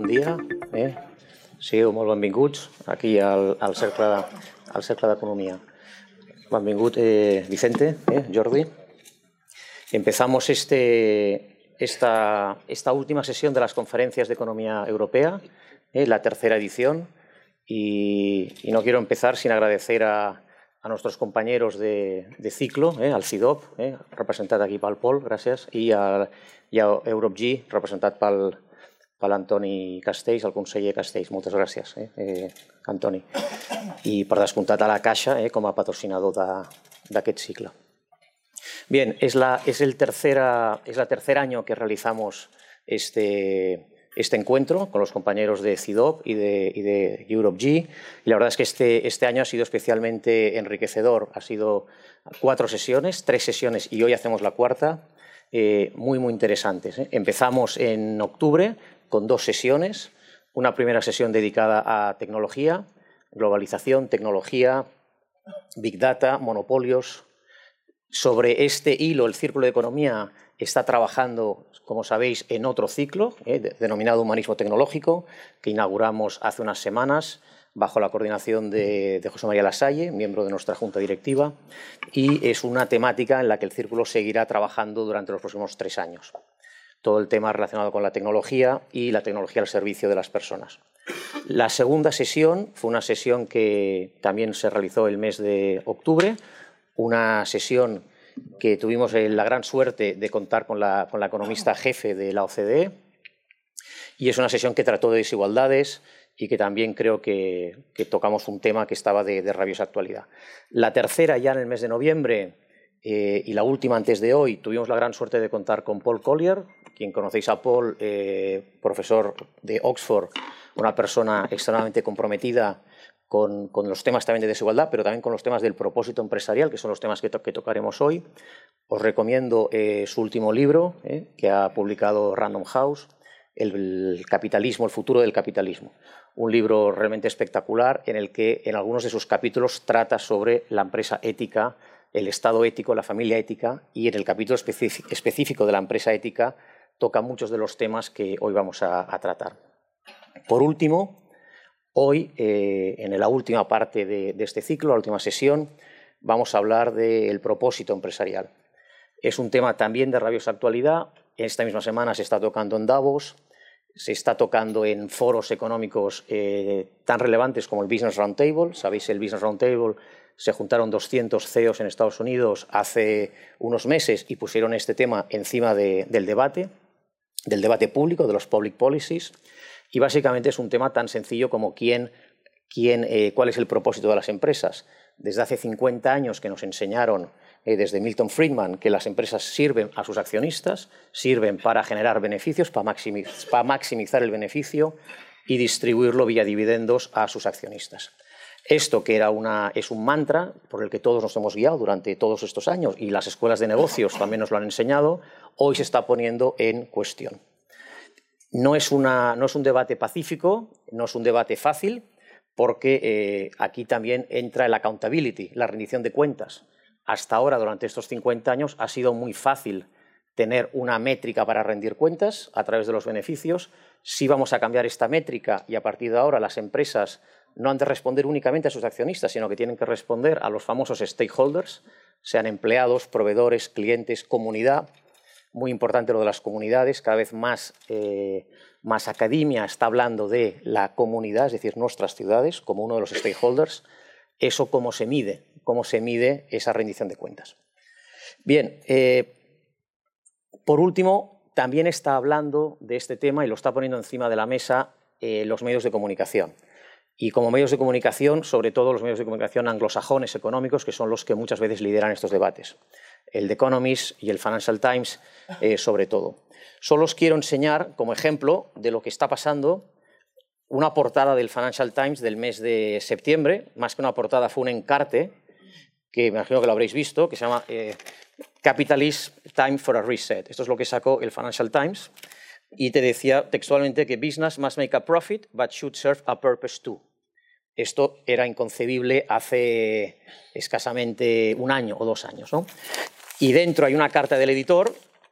bon dia. Sigueu molt benvinguts aquí al Cercle d'Economia. Benvingut, Vicente, Jordi. Empezamos esta última sesión de las conferencias de economía europea, la tercera edición, y no quiero empezar sin agradecer a nuestros compañeros de ciclo, al CIDOB, representat aquí pel Pol, gràcies, i a EuropeG, representat pel Antoni Castells, el conseller Castells. Moltes gràcies, Antoni. I per descomptat a la Caixa com a patrocinador d'aquest cicle. Bien, es el tercer año que realizamos este encuentro con los compañeros de CIDOB y de EuropeG. Y la verdad es que este año ha sido especialmente enriquecedor. Ha sido 4 sesiones, 3 sesiones y hoy hacemos la cuarta, muy interesantes. Empezamos en octubre con 2 sesiones. Una primera sesión dedicada a tecnología, globalización, tecnología, Big Data, monopolios. Sobre este hilo, el Círculo de Economía está trabajando, como sabéis, en otro ciclo denominado Humanismo Tecnológico, que inauguramos hace unas semanas bajo la coordinación de José María Lasalle, miembro de nuestra Junta Directiva, y es una temática en la que el Círculo seguirá trabajando durante los próximos 3 años. Todo el tema relacionado con la tecnología y la tecnología al servicio de las personas. La segunda sesión fue una sesión que también se realizó el mes de octubre, una sesión que tuvimos la gran suerte de contar con la economista jefe de la OCDE, y es una sesión que trató de desigualdades y que también creo que tocamos un tema que estaba de rabiosa actualidad. La tercera, ya en el mes de noviembre, y la última antes de hoy, tuvimos la gran suerte de contar con Paul Collier, quien conocéis a Paul, profesor de Oxford, una persona extremadamente comprometida con los temas también de desigualdad, pero también con los temas del propósito empresarial, que son los temas que tocaremos hoy. Os recomiendo su último libro, que ha publicado Random House, El capitalismo, el futuro del capitalismo. Un libro realmente espectacular en el que en algunos de sus capítulos trata sobre la empresa ética, el Estado ético, la familia ética, y en el capítulo específico de la empresa ética toca muchos de los temas que hoy vamos a tratar. Por último, hoy, en la última parte de este ciclo, la última sesión, vamos a hablar del propósito empresarial. Es un tema también de rabiosa actualidad. Esta misma semana se está tocando en Davos, se está tocando en foros económicos tan relevantes como el Business Roundtable. Sabéis, el Business Roundtable se juntaron 200 CEOs en Estados Unidos hace unos meses y pusieron este tema encima del debate público, de los public policies. Y básicamente es un tema tan sencillo como cuál es el propósito de las empresas. Desde hace 50 años que nos enseñaron, desde Milton Friedman, que las empresas sirven a sus accionistas, sirven para generar beneficios, para maximizar el beneficio y distribuirlo vía dividendos a sus accionistas. Esto, que es un mantra por el que todos nos hemos guiado durante todos estos años, y las escuelas de negocios también nos lo han enseñado, hoy se está poniendo en cuestión. No es un debate pacífico, no es un debate fácil, porque aquí también entra el accountability, la rendición de cuentas. Hasta ahora, durante estos 50 años, ha sido muy fácil tener una métrica para rendir cuentas a través de los beneficios. Sí vamos a cambiar esta métrica y a partir de ahora las empresas no han de responder únicamente a sus accionistas, sino que tienen que responder a los famosos stakeholders, sean empleados, proveedores, clientes, comunidad. Muy importante lo de las comunidades, cada vez más academia está hablando de la comunidad, es decir, nuestras ciudades, como uno de los stakeholders. Eso cómo se mide esa rendición de cuentas. Bien, por último, también está hablando de este tema y lo está poniendo encima de la mesa los medios de comunicación. Y como medios de comunicación, sobre todo los medios de comunicación anglosajones económicos, que son los que muchas veces lideran estos debates. El The Economist y el Financial Times, sobre todo. Solo os quiero enseñar, como ejemplo de lo que está pasando, una portada del Financial Times del mes de septiembre. Más que una portada, fue un encarte, que me imagino que lo habréis visto, que se llama Capitalist Time for a Reset. Esto es lo que sacó el Financial Times. Y te decía textualmente que business must make a profit, but should serve a purpose too. Esto era inconcebible hace escasamente 1 año o 2 años, ¿no? Y dentro hay una carta del editor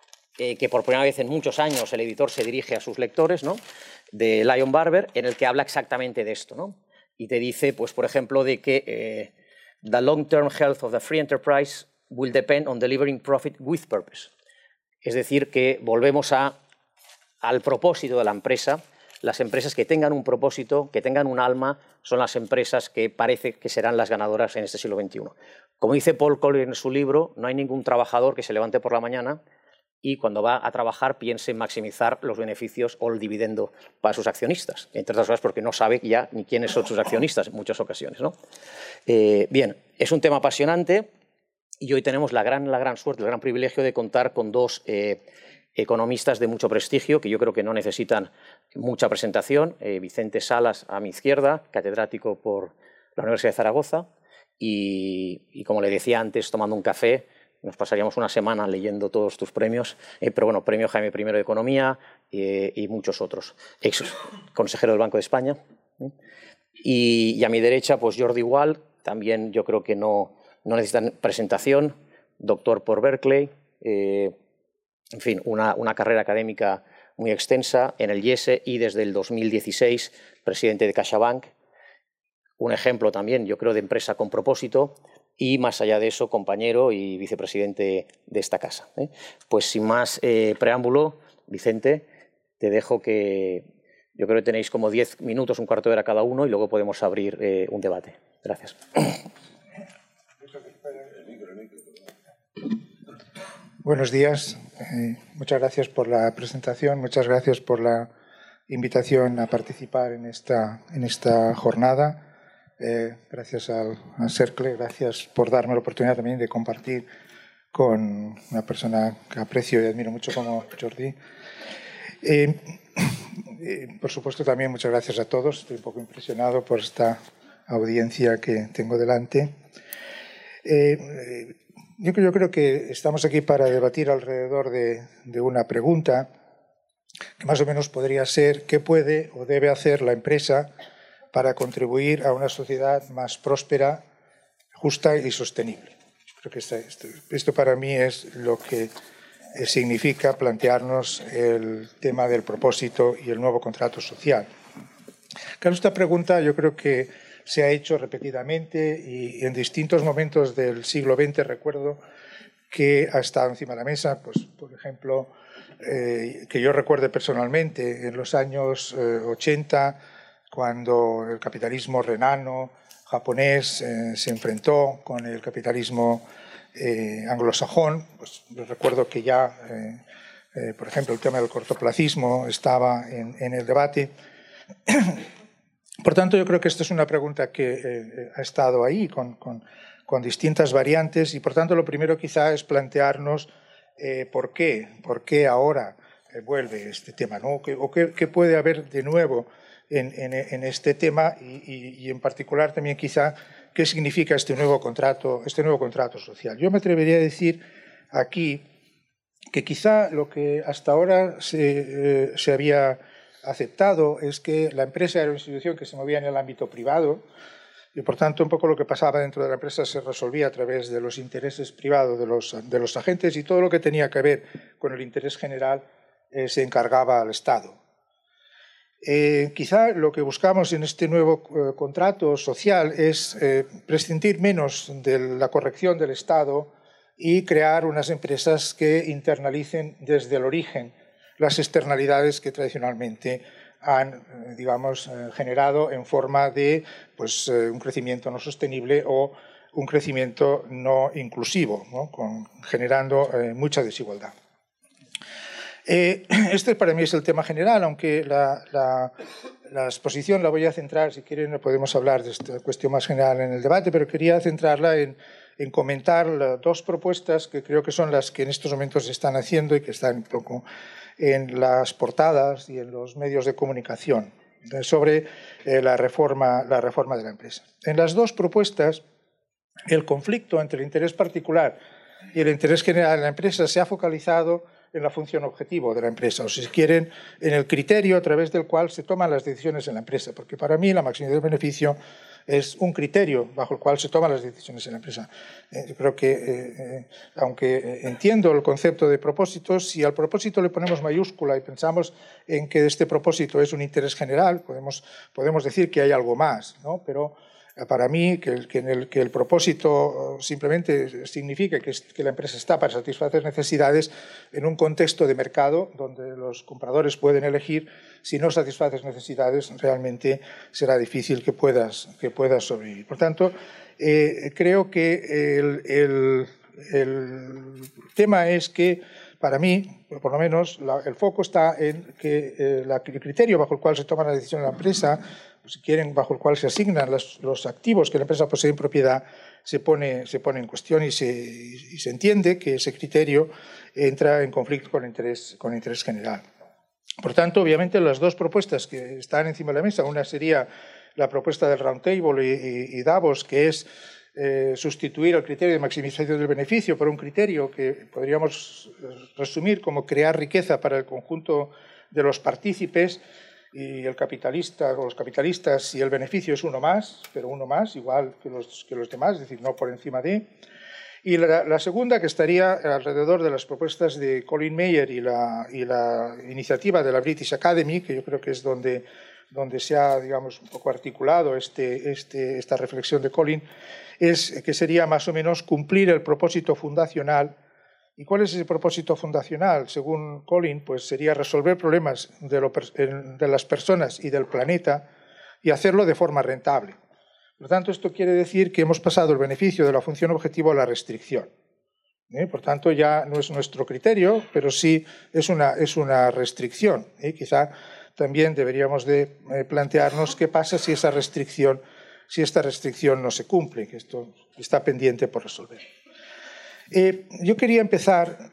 que por primera vez en muchos años el editor se dirige a sus lectores, ¿no?, de Lion Barber, en el que habla exactamente de esto, ¿no? Y te dice, pues, por ejemplo, de que the long-term health of the free enterprise will depend on delivering profit with purpose. Es decir, que volvemos al propósito de la empresa. Las empresas que tengan un propósito, que tengan un alma, son las empresas que parece que serán las ganadoras en este siglo XXI. Como dice Paul Collier en su libro, no hay ningún trabajador que se levante por la mañana y cuando va a trabajar piense en maximizar los beneficios o el dividendo para sus accionistas, entre otras cosas porque no sabe ya ni quiénes son sus accionistas en muchas ocasiones, ¿no? Bien, es un tema apasionante y hoy tenemos la gran suerte, el gran privilegio de contar con dos economistas de mucho prestigio que yo creo que no necesitan mucha presentación. Vicente Salas a mi izquierda, catedrático por la Universidad de Zaragoza y como le decía antes, tomando un café, nos pasaríamos una semana leyendo todos tus premios, pero bueno, premio Jaime I de Economía y muchos otros. Ex consejero del Banco de España. Y a mi derecha, pues Jordi Gual, también yo creo que no necesitan presentación, doctor por Berkeley, en fin, una carrera académica muy extensa en el IESE y desde el 2016 presidente de CaixaBank. Un ejemplo también, yo creo, de empresa con propósito y, más allá de eso, compañero y vicepresidente de esta casa. Pues sin más preámbulo, Vicente, te dejo que yo creo que tenéis como 10 minutos, un cuarto de hora cada uno y luego podemos abrir un debate. Gracias. Buenos días. Muchas gracias por la presentación, muchas gracias por la invitación a participar en esta jornada. Gracias al CERCLE, gracias por darme la oportunidad también de compartir con una persona que aprecio y admiro mucho como Jordi. Por supuesto, también muchas gracias a todos. Estoy un poco impresionado por esta audiencia que tengo delante. Yo creo que estamos aquí para debatir alrededor de una pregunta que más o menos podría ser ¿qué puede o debe hacer la empresa para contribuir a una sociedad más próspera, justa y sostenible? Creo que esto para mí es lo que significa plantearnos el tema del propósito y el nuevo contrato social. Claro, esta pregunta yo creo que se ha hecho repetidamente y en distintos momentos del siglo XX recuerdo que ha estado encima de la mesa, pues, por ejemplo, que yo recuerde personalmente en los años 80, cuando el capitalismo renano japonés se enfrentó con el capitalismo anglosajón, pues recuerdo que ya, por ejemplo, el tema del cortoplacismo estaba en el debate. Por tanto, yo creo que esta es una pregunta que ha estado ahí con distintas variantes y, por tanto, lo primero quizá es plantearnos por qué ahora vuelve este tema, ¿no? O qué puede haber de nuevo en este tema y en particular también quizá qué significa este nuevo contrato social. Yo me atrevería a decir aquí que quizá lo que hasta ahora se había aceptado es que la empresa era una institución que se movía en el ámbito privado y, por tanto, un poco lo que pasaba dentro de la empresa se resolvía a través de los intereses privados de los agentes y todo lo que tenía que ver con el interés general se encargaba al Estado. Quizá lo que buscamos en este nuevo contrato social es prescindir menos de la corrección del Estado y crear unas empresas que internalicen desde el origen las externalidades que tradicionalmente han, digamos, generado en forma de pues, un crecimiento no sostenible o un crecimiento no inclusivo, ¿no? Generando mucha desigualdad. Este para mí es el tema general, aunque la exposición la voy a centrar, si quieren podemos hablar de esta cuestión más general en el debate, pero quería centrarla en comentar dos propuestas que creo que son las que en estos momentos se están haciendo y que están un poco en las portadas y en los medios de comunicación sobre la reforma de la empresa. En las dos propuestas, el conflicto entre el interés particular y el interés general de la empresa se ha focalizado en la función objetivo de la empresa, o si quieren, en el criterio a través del cual se toman las decisiones en la empresa, porque para mí la maximización del beneficio es un criterio bajo el cual se toman las decisiones en la empresa. Yo creo que, aunque entiendo el concepto de propósito, si al propósito le ponemos mayúscula y pensamos en que este propósito es un interés general, podemos decir que hay algo más, ¿no? Pero para mí, que el propósito simplemente significa que la empresa está para satisfacer necesidades en un contexto de mercado donde los compradores pueden elegir. Si no satisfaces necesidades, realmente será difícil que puedas sobrevivir. Por tanto, creo que el tema es que, para mí, por lo menos, el foco está en que el criterio bajo el cual se toma la decisión en la empresa, si quieren, bajo el cual se asignan los activos que la empresa posee en propiedad, se pone en cuestión y se entiende que ese criterio entra en conflicto con el interés general. Por tanto, obviamente, las dos propuestas que están encima de la mesa, una sería la propuesta del Roundtable y Davos, que es sustituir el criterio de maximización del beneficio por un criterio que podríamos resumir como crear riqueza para el conjunto de los partícipes, y el capitalista o los capitalistas, si el beneficio es uno más, pero uno más, igual que los demás, es decir, no por encima de. Y la segunda, que estaría alrededor de las propuestas de Colin Mayer y la iniciativa de la British Academy, que yo creo que es donde se ha, digamos, un poco articulado esta reflexión de Colin, es que sería más o menos cumplir el propósito fundacional. ¿Y cuál es ese propósito fundacional? Según Colin, pues sería resolver problemas de las personas y del planeta y hacerlo de forma rentable. Por lo tanto, esto quiere decir que hemos pasado el beneficio de la función objetivo a la restricción. Por tanto, ya no es nuestro criterio, pero sí es una restricción. Quizá también deberíamos de plantearnos qué pasa si esta restricción no se cumple, que esto está pendiente por resolver. Yo quería empezar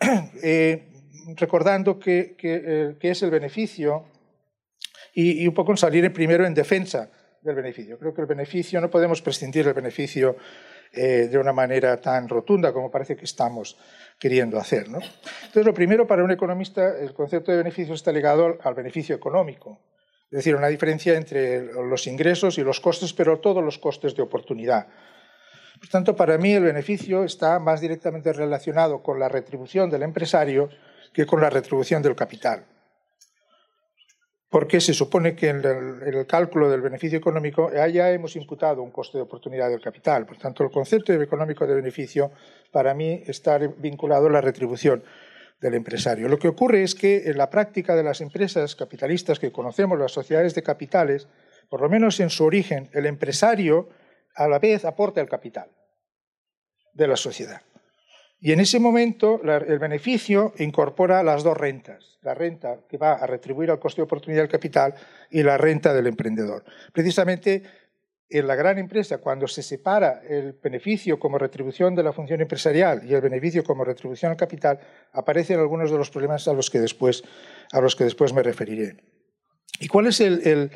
recordando qué es el beneficio y un poco salir primero en defensa del beneficio. Creo que el beneficio, no podemos prescindir del beneficio de una manera tan rotunda como parece que estamos queriendo hacer, ¿no? Entonces, lo primero, para un economista, el concepto de beneficio está ligado al beneficio económico. Es decir, una diferencia entre los ingresos y los costes, pero todos los costes de oportunidad. Por tanto, para mí el beneficio está más directamente relacionado con la retribución del empresario que con la retribución del capital. Porque se supone que en el cálculo del beneficio económico ya hemos imputado un coste de oportunidad del capital. Por tanto, el concepto económico de beneficio para mí está vinculado a la retribución del empresario. Lo que ocurre es que en la práctica de las empresas capitalistas que conocemos, las sociedades de capitales, por lo menos en su origen, el empresario a la vez aporta el capital de la sociedad. Y en ese momento el beneficio incorpora las dos rentas, la renta que va a retribuir al coste de oportunidad del capital y la renta del emprendedor. Precisamente en la gran empresa, cuando se separa el beneficio como retribución de la función empresarial y el beneficio como retribución al capital, aparecen algunos de los problemas a los que después me referiré. ¿Y cuál es el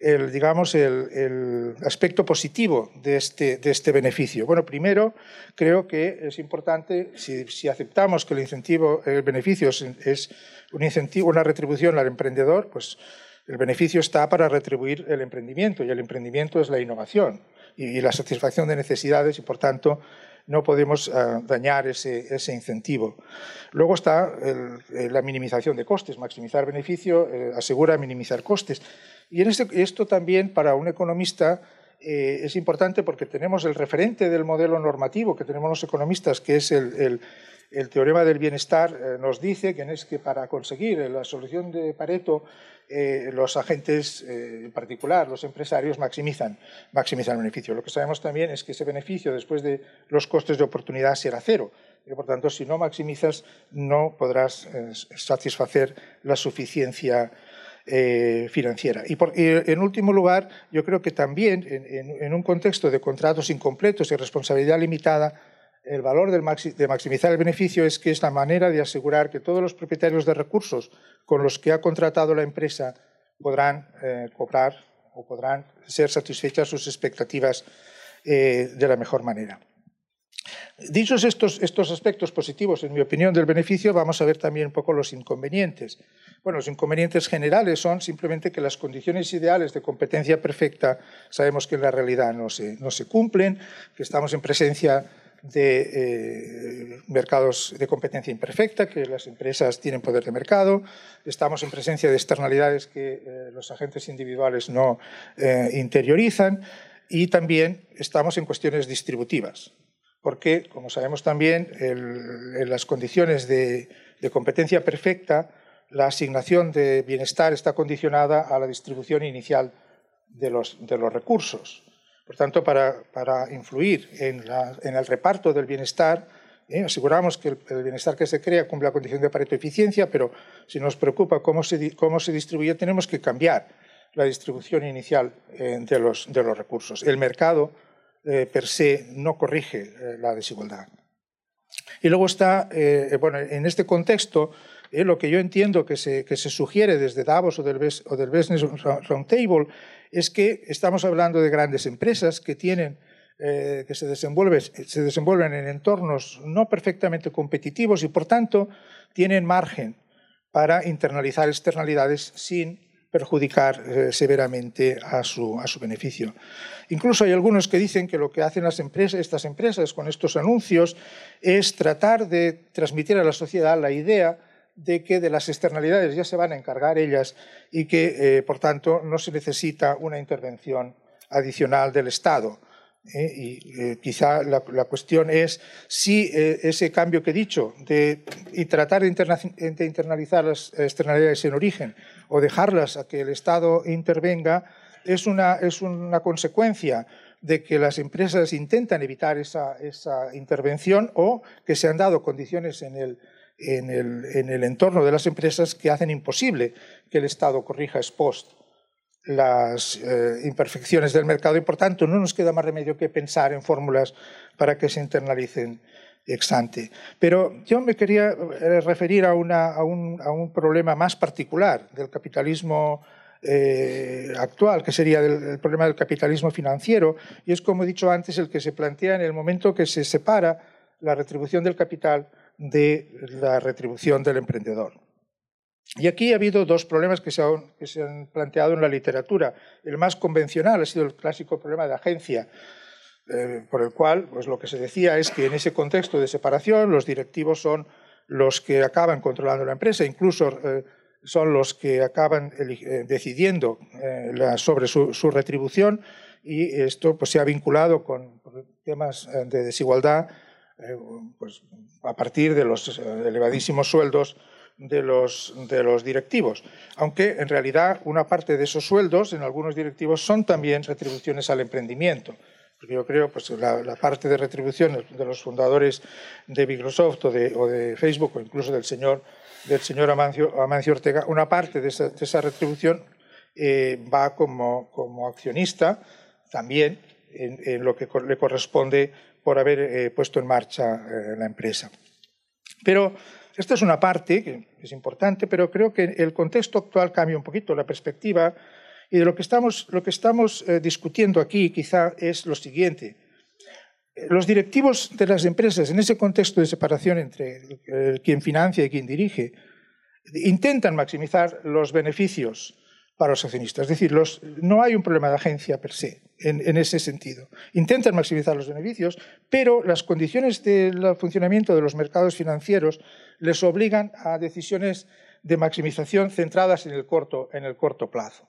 aspecto positivo de este beneficio? Bueno, primero, creo que es importante, si aceptamos que el beneficio es un incentivo, una retribución al emprendedor, pues el beneficio está para retribuir el emprendimiento, y el emprendimiento es la innovación y la satisfacción de necesidades, y por tanto no podemos dañar ese incentivo. Luego está la minimización de costes. Maximizar beneficio asegura minimizar costes. Y esto también, para un economista, es importante porque tenemos el referente del modelo normativo que tenemos los economistas, que es el teorema del bienestar. Nos dice que para conseguir la solución de Pareto, los agentes, en particular los empresarios, maximizan el beneficio. Lo que sabemos también es que ese beneficio, después de los costes de oportunidad, será cero. Y por tanto, si no maximizas, no podrás satisfacer la suficiencia financiera. Y en último lugar, yo creo que también en un contexto de contratos incompletos y responsabilidad limitada, el valor de maximizar el beneficio es que es la manera de asegurar que todos los propietarios de recursos con los que ha contratado la empresa podrán cobrar o podrán ser satisfechas sus expectativas de la mejor manera. Dichos estos aspectos positivos, en mi opinión, del beneficio, vamos a ver también un poco los inconvenientes. Bueno, los inconvenientes generales son simplemente que las condiciones ideales de competencia perfecta sabemos que en la realidad no se cumplen, que estamos en presencia de mercados de competencia imperfecta, que las empresas tienen poder de mercado, estamos en presencia de externalidades que los agentes individuales no interiorizan, y también estamos en cuestiones distributivas, porque, como sabemos también, en las condiciones de competencia perfecta, la asignación de bienestar está condicionada a la distribución inicial de los recursos. Por tanto, para influir en el reparto del bienestar, aseguramos que el bienestar que se crea cumple la condición de Pareto eficiencia, pero si nos preocupa cómo se distribuye, tenemos que cambiar la distribución inicial de los recursos. El mercado, per se, no corrige la desigualdad. Y luego está, bueno, en este contexto, lo que yo entiendo que se sugiere desde Davos o del Business Roundtable es que estamos hablando de grandes empresas que tienen que se desenvuelven en entornos no perfectamente competitivos y, por tanto, tienen margen para internalizar externalidades sin perjudicar severamente a su beneficio. Incluso hay algunos que dicen que lo que hacen estas empresas con estos anuncios es tratar de transmitir a la sociedad la idea de que de las externalidades ya se van a encargar ellas y que, por tanto, no se necesita una intervención adicional del Estado. Y quizá la cuestión es si ese cambio que he dicho de tratar de internalizar las externalidades en origen o dejarlas a que el Estado intervenga es una consecuencia de que las empresas intentan evitar esa intervención o que se han dado condiciones en el entorno de las empresas que hacen imposible que el Estado corrija ex post las imperfecciones del mercado y, por tanto, no nos queda más remedio que pensar en fórmulas para que se internalicen ex ante. Pero yo me quería referir a un problema más particular del capitalismo actual, que sería el problema del capitalismo financiero, y es, como he dicho antes, el que se plantea en el momento que se separa la retribución del capital de la retribución del emprendedor. Y aquí ha habido dos problemas que se han planteado en la literatura. El más convencional ha sido el clásico problema de agencia, por el cual pues, lo que se decía es que en ese contexto de separación los directivos son los que acaban controlando la empresa, incluso son los que acaban decidiendo sobre su retribución, y esto pues, se ha vinculado con temas de desigualdad pues, a partir de los elevadísimos sueldos de los directivos, aunque en realidad una parte de esos sueldos en algunos directivos son también retribuciones al emprendimiento. Porque yo creo que pues, la parte de retribución de los fundadores de Microsoft o de Facebook, o incluso del señor Amancio Ortega, una parte de esa retribución va como accionista también en lo que le corresponde por haber puesto en marcha la empresa. Pero esta es una parte que es importante, pero creo que el contexto actual cambia un poquito la perspectiva, y de lo que estamos discutiendo aquí quizá es lo siguiente. Los directivos de las empresas, en ese contexto de separación entre quien financia y quien dirige, intentan maximizar los beneficios para los accionistas. Es decir, no hay un problema de agencia per se en ese sentido. Intentan maximizar los beneficios, pero las condiciones del funcionamiento de los mercados financieros les obligan a decisiones de maximización centradas en el corto plazo.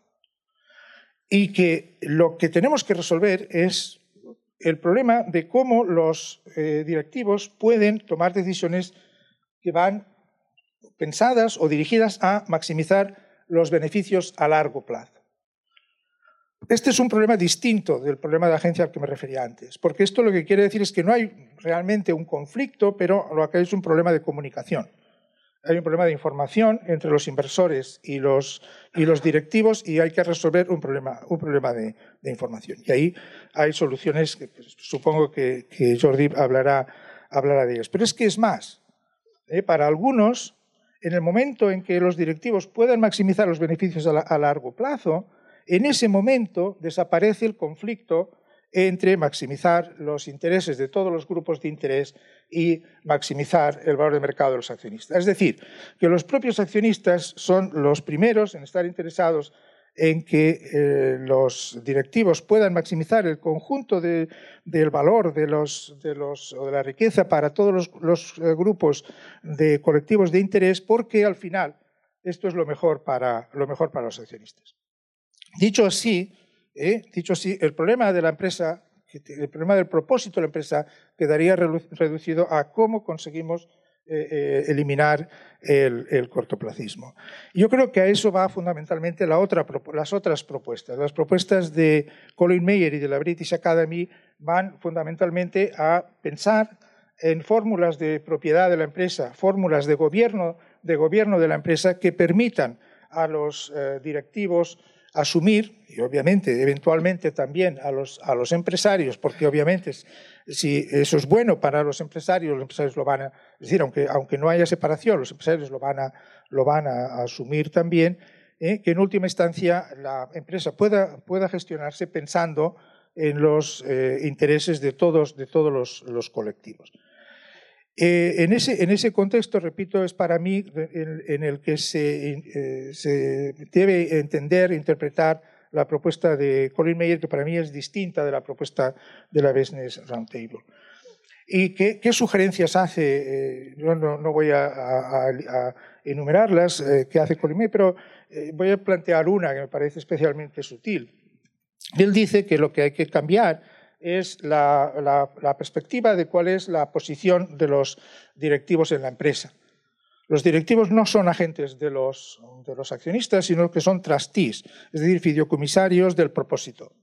Y que lo que tenemos que resolver es el problema de cómo los directivos pueden tomar decisiones que van pensadas o dirigidas a maximizar los beneficios a largo plazo. Este es un problema distinto del problema de agencia al que me refería antes, porque esto lo que quiere decir es que no hay realmente un conflicto, pero lo que hay es un problema de comunicación. Hay un problema de información entre los inversores y los directivos, y hay que resolver un problema de información. Y ahí hay soluciones que pues, supongo que Jordi hablará de ellas. Pero es que es más. Para algunos, en el momento en que los directivos puedan maximizar los beneficios a largo plazo, en ese momento desaparece el conflicto entre maximizar los intereses de todos los grupos de interés y maximizar el valor de mercado de los accionistas. Es decir, que los propios accionistas son los primeros en estar interesados en que los directivos puedan maximizar el conjunto del valor o de la riqueza para todos los grupos de colectivos de interés, porque al final esto es lo mejor para los accionistas. Dicho así, el problema de la empresa, el problema del propósito de la empresa quedaría reducido a cómo conseguimos eliminar el cortoplacismo. Yo creo que a eso va fundamentalmente las otras propuestas. Las propuestas de Colin Mayer y de la British Academy van fundamentalmente a pensar en fórmulas de propiedad de la empresa, fórmulas de gobierno de la empresa que permitan a los directivos asumir, y obviamente, eventualmente también a los empresarios, porque obviamente si eso es bueno para los empresarios lo van a, es decir, aunque no haya separación, los empresarios lo van a asumir también, que en última instancia la empresa pueda gestionarse pensando en los intereses de todos los colectivos. En ese contexto, repito, es para mí en el que se debe entender, interpretar la propuesta de Colin Mayer, que para mí es distinta de la propuesta de la Business Roundtable. ¿Y qué sugerencias hace? Yo no voy a enumerarlas que hace Colin Mayer, pero voy a plantear una que me parece especialmente sutil. Él dice que lo que hay que cambiar es la perspectiva de cuál es la posición de los directivos en la empresa. Los directivos no son agentes de los accionistas, sino que son trustees, es decir, fideicomisarios del propósito.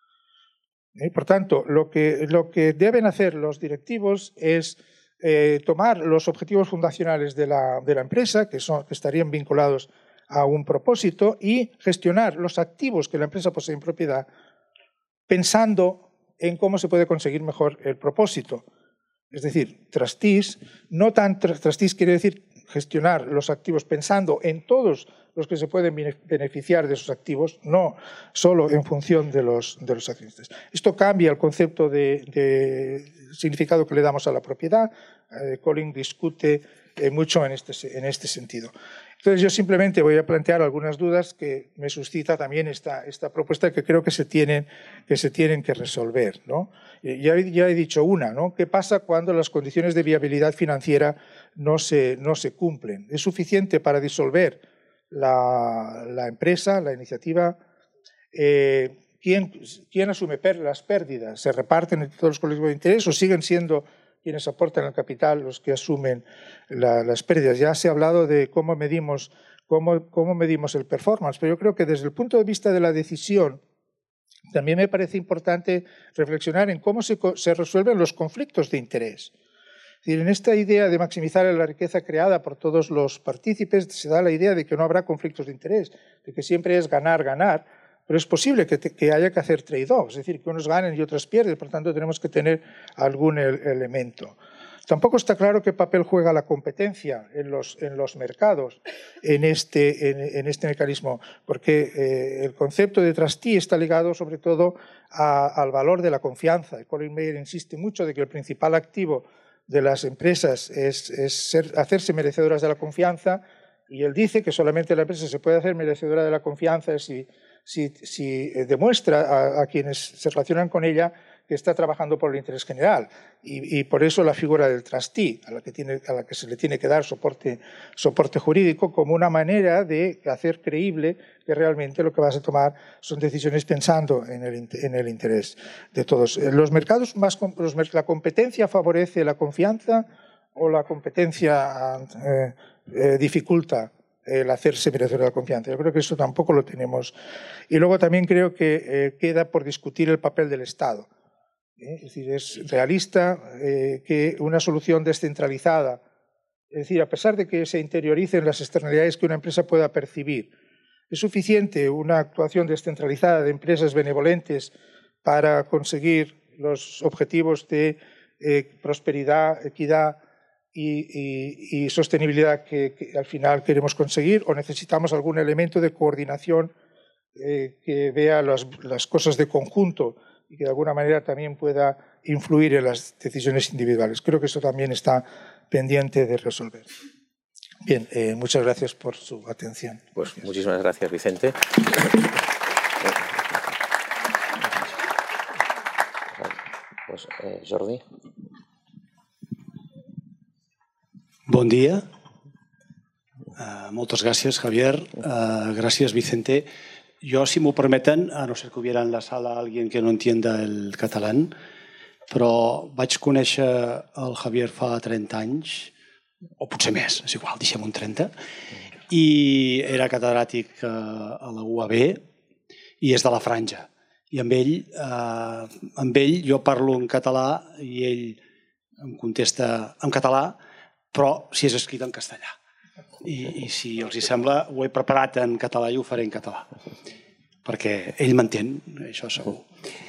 Por tanto, lo que deben hacer los directivos es tomar los objetivos fundacionales de la empresa, que estarían vinculados a un propósito, y gestionar los activos que la empresa posee en propiedad, pensando en cómo se puede conseguir mejor el propósito. Es decir, trustees, trustees quiere decir gestionar los activos pensando en todos los que se pueden beneficiar de esos activos, no solo en función de los accionistas. Esto cambia el concepto de significado que le damos a la propiedad. Colin discute mucho en este sentido. Entonces yo simplemente voy a plantear algunas dudas que me suscita también esta propuesta, que creo que se tienen que resolver, ¿no? Ya he dicho una, ¿no? ¿Qué pasa cuando las condiciones de viabilidad financiera no se cumplen? ¿Es suficiente para disolver la empresa, la iniciativa? ¿Quién asume las pérdidas? ¿Se reparten entre todos los colectivos de interés o siguen siendo quienes aportan el capital los que asumen las pérdidas? Ya se ha hablado de cómo medimos el performance, pero yo creo que desde el punto de vista de la decisión también me parece importante reflexionar en cómo se resuelven los conflictos de interés. Es decir, en esta idea de maximizar la riqueza creada por todos los partícipes se da la idea de que no habrá conflictos de interés, de que siempre es ganar, ganar, pero es posible que haya que hacer trade-offs, es decir, que unos ganen y otros pierden, por tanto tenemos que tener algún elemento. Tampoco está claro qué papel juega la competencia en los mercados en este mecanismo, porque el concepto de trustee está ligado sobre todo al valor de la confianza. Colin Mayer insiste mucho de que el principal activo de las empresas es hacerse merecedoras de la confianza, y él dice que solamente la empresa se puede hacer merecedora de la confianza si demuestra a quienes se relacionan con ella que está trabajando por el interés general, y por eso la figura del trustee, a la que se le tiene que dar soporte jurídico, como una manera de hacer creíble que realmente lo que vas a tomar son decisiones pensando en el interés de todos. Los mercados la competencia favorece la confianza o la competencia dificulta el hacerse merecedor de la confianza. Yo creo que eso tampoco lo tenemos. Y luego también creo que queda por discutir el papel del Estado. Es decir, es realista que una solución descentralizada, es decir, a pesar de que se interioricen las externalidades que una empresa pueda percibir, ¿es suficiente una actuación descentralizada de empresas benevolentes para conseguir los objetivos de prosperidad, equidad y sostenibilidad que al final queremos conseguir, o necesitamos algún elemento de coordinación que vea las cosas de conjunto y que de alguna manera también pueda influir en las decisiones individuales. Creo que eso también está pendiente de resolver. Bien, muchas gracias por su atención. Pues muchísimas gracias, Vicente. Pues, Jordi. Bon dia. Moltes gràcies, Javier. Gràcies, Vicente. Yo, si m'ho permeten, a no ser que hubiera en la sala alguien que no entienda el catalán, però vaig conèixer el Javier fa 30 anys, o potser més, és igual, deixem un 30, i era catedràtic a la UAB i és de la Franja. I amb ell jo parlo en català i ell em contesta en català, però si és escrit en castellà. I si els sembla, ho he preparat en català i ho faré en català, perquè ell m'entén, això segur.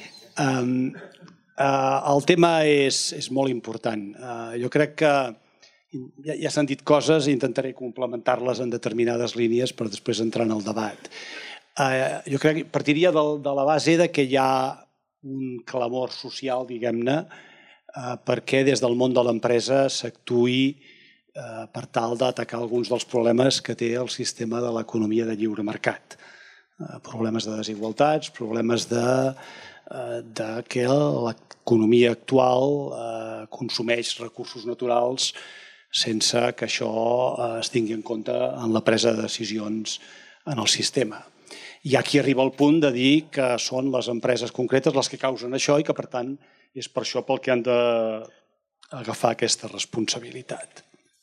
El tema és molt important. Jo crec que ja s'han dit coses i intentaré complementar-les en determinades línies per després entrar en el debat. Jo crec que partiria de la base que hi ha un clamor social, diguem-ne, perquè des del món de l'empresa s'actuï per tal d'atacar alguns dels problemes que té el sistema de l'economia de lliure mercat. Problemes de desigualtats, problemes de que l'economia actual consumeix recursos naturals sense que això es tingui en compte en la presa de decisions en el sistema. I aquí arriba el punt de dir que són les empreses concretes les que causen això i que, per tant, és per això pel que han d'agafar aquesta responsabilitat.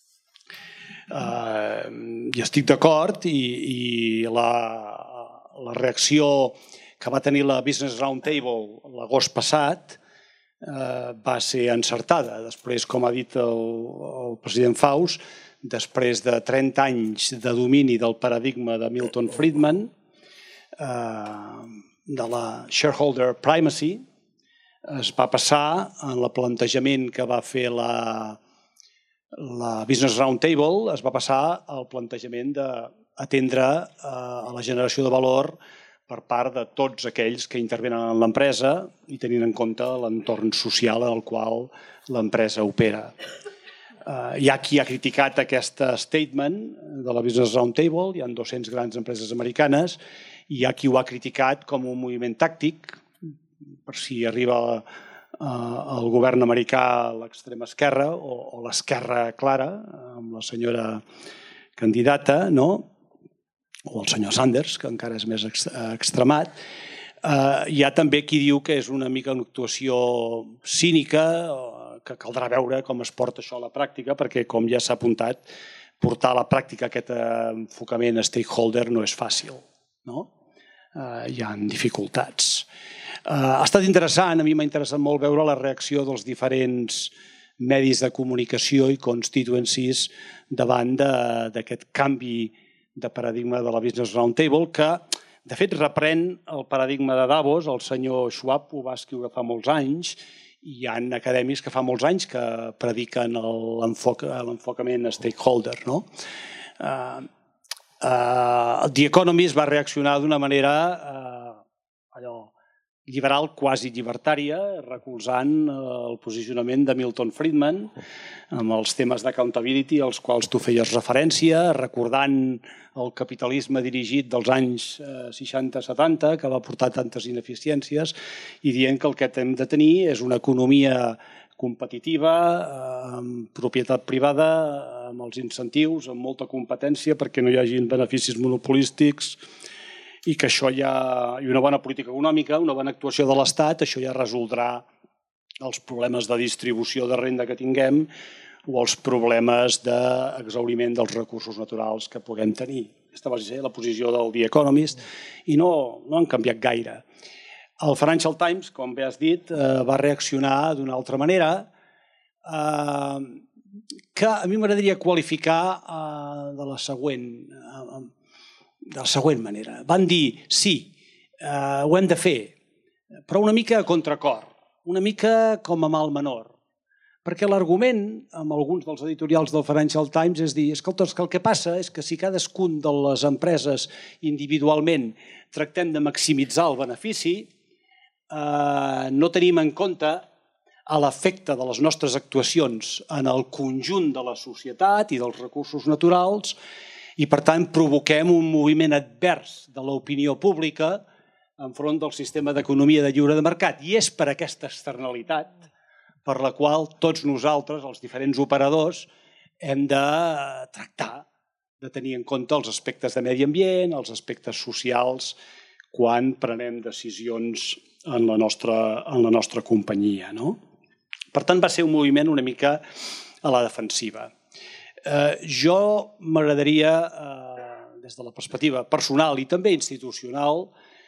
I estic d'acord i la reacció que va tenir la Business Roundtable l'agost passat va ser encertada. Després, com ha dit el president Faus, després de 30 anys de domini del paradigma de Milton Friedman, de la shareholder primacy, es va passar en el plantejament que va fer la Business Roundtable, es va passar al plantejament d'atendre a la generació de valor per part de tots aquells que intervenen en l'empresa i tenint en compte l'entorn social en el qual l'empresa opera. Hi ha qui ha criticat aquest statement de la Business Roundtable, hi ha 200 grans empreses americanes, i hi ha qui ho ha criticat com un moviment tàctic, per si arriba el govern americà a l'extrema esquerra o l'esquerra clara, amb la senyora candidata, o el senyor Sanders, que encara és més extremat. Hi ha també qui diu que és una mica una actuació cínica, que caldrà veure com es porta això a la pràctica, perquè, com ja s'ha apuntat, portar a la pràctica aquest enfocament stakeholder no és fàcil. Hi ha dificultats. Ha estat interessant, a mi m'ha interessat molt veure la reacció dels diferents medis de comunicació i constituencies davant d'aquest canvi de paradigma de la Business Roundtable, que de fet reprèn el paradigma de Davos. El senyor Schwab ho va escriure fa molts anys i hi ha acadèmics que fa molts anys que prediquen l'enfocament stakeholder. The Economist va reaccionar d'una manera liberal, quasi llibertària, recolzant el posicionament de Milton Friedman amb els temes d'accountability als quals tu feies referència, recordant el capitalisme dirigit dels anys 60-70, que va portar tantes ineficiències, i dient que el que hem de tenir és una economia competitiva, amb propietat privada, amb els incentius, amb molta competència perquè no hi hagi beneficis monopolístics, i que això i una bona política econòmica, una bona actuació de l'Estat, això ja resoldrà els problemes de distribució de renda que tinguem o els problemes d'exhauriment dels recursos naturals que puguem tenir. Aquesta va ser la posició del The Economist i no han canviat gaire. El Financial Times, com bé has dit, va reaccionar d'una altra manera que a mi m'agradaria qualificar de la següent manera. Van dir, sí, ho hem de fer, però una mica a contracor, una mica com a mal menor. Perquè l'argument, amb alguns dels editorials del Financial Times, és dir, escolta, el que passa és que si cadascun de les empreses individualment tractem de maximitzar el benefici, no tenim en compte l'efecte de les nostres actuacions en el conjunt de la societat i dels recursos naturals i, per tant, provoquem un moviment advers de l'opinió pública enfront del sistema d'economia de lliure de mercat. I és per aquesta externalitat per la qual tots nosaltres, els diferents operadors, hem de tractar de tenir en compte els aspectes de medi ambient, els aspectes socials, quan prenem decisions en la nostra companyia. Per tant, va ser un moviment una mica a la defensiva. Jo m'agradaria, des de la perspectiva personal i també institucional,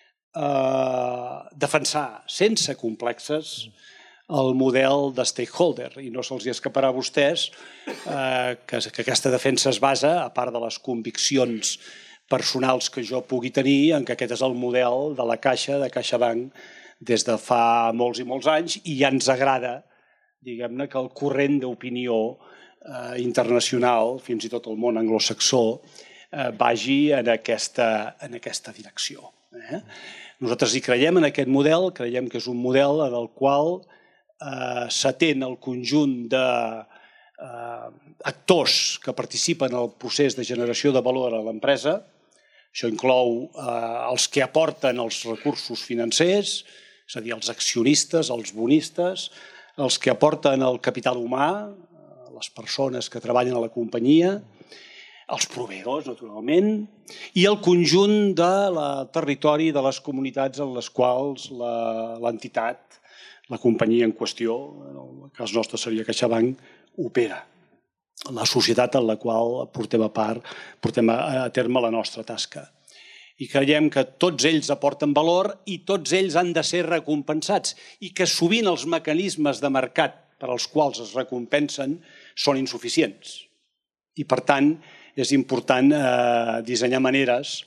defensar sense complexes el model de stakeholder, i no se'ls escaparà a vostès que aquesta defensa es basa, a part de les conviccions personals que jo pugui tenir, en que aquest és el model de la Caixa, de CaixaBank, des de fa molts i molts anys, i ja ens agrada, diguem-ne, que el corrent d'opinió internacional, fins i tot el món anglosaxó, vagi en aquesta direcció. Nosaltres hi creiem, en aquest model, creiem que és un model en el qual s'atén el conjunt d'actors que participen en el procés de generació de valor a l'empresa. Això inclou els que aporten els recursos financers, és a dir, els accionistes, els bonistes, els que aporten el capital humà, les persones que treballen a la companyia, els proveïdors, naturalment, i el conjunt del territori de les comunitats en les quals l'entitat, la companyia en qüestió, en el cas nostre seria CaixaBank, opera. La societat en la qual portem a terme la nostra tasca. I creiem que tots ells aporten valor i tots ells han de ser recompensats i que sovint els mecanismes de mercat per als quals es recompensen són insuficients. I, per tant, és important dissenyar maneres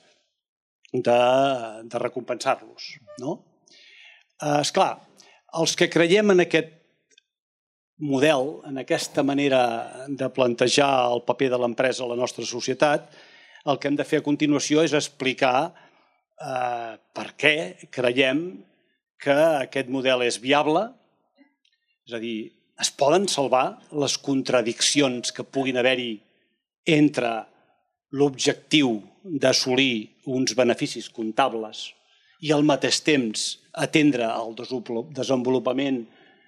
de recompensar-los. Esclar, els que creiem en aquest model, en aquesta manera de plantejar el paper de l'empresa a la nostra societat, el que hem de fer a continuació és explicar per què creiem que aquest model és viable, és a dir, es poden salvar les contradiccions que puguin haver-hi entre l'objectiu d'assolir uns beneficis comptables i al mateix temps atendre el desenvolupament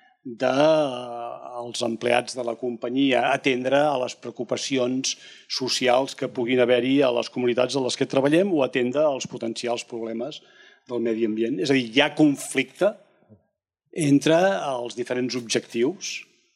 dels empleats de la companyia, atendre a les preocupacions socials que puguin haver-hi a les comunitats en les que treballem o atendre als potencials problemes del medi ambient. És a dir, hi ha conflicte entre els diferents objectius.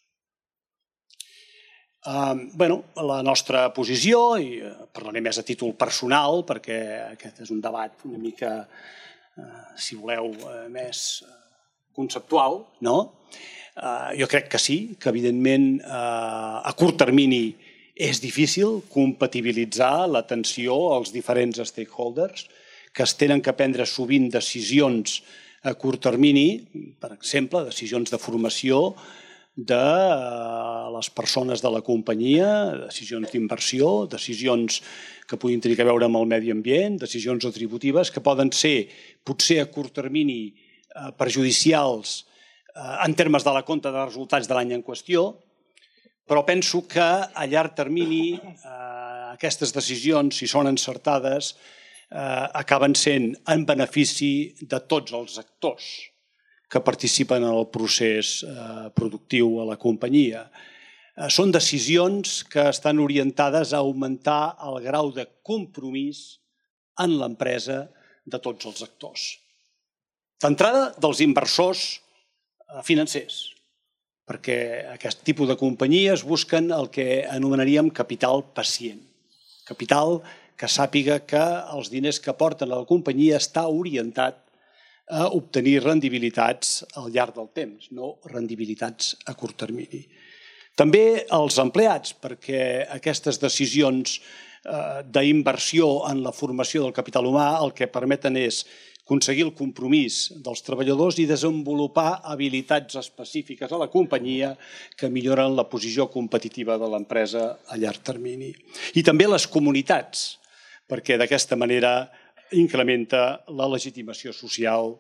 La nostra posició, i parlaré més a títol personal, perquè aquest és un debat una mica, si voleu, més conceptual, jo crec que sí, que evidentment a curt termini és difícil compatibilitzar l'atenció als diferents stakeholders, que es tenen que prendre sovint decisions a curt termini, per exemple, decisions de formació de les persones de la companyia, decisions d'inversió, decisions que puguin tenir a veure amb el medi ambient, decisions retributives que poden ser, potser a curt termini, perjudicials en termes de la compta de resultats de l'any en qüestió, però penso que a llarg termini aquestes decisions, si són encertades, acaben sent en benefici de tots els actors que participen en el procés productiu a la companyia. Són decisions que estan orientades a augmentar el grau de compromís en l'empresa de tots els actors. D'entrada, dels inversors financers, perquè aquest tipus de companyies busquen el que anomenaríem capital pacient. Capital que sàpiga que els diners que aporten a la companyia està orientat a obtenir rendibilitats al llarg del temps, no rendibilitats a curt termini. També els empleats, perquè aquestes decisions d'inversió en la formació del capital humà el que permeten és aconseguir el compromís dels treballadors i desenvolupar habilitats específiques a la companyia que milloren la posició competitiva de l'empresa a llarg termini. I també les comunitats, perquè d'aquesta manera incrementa la legitimació social,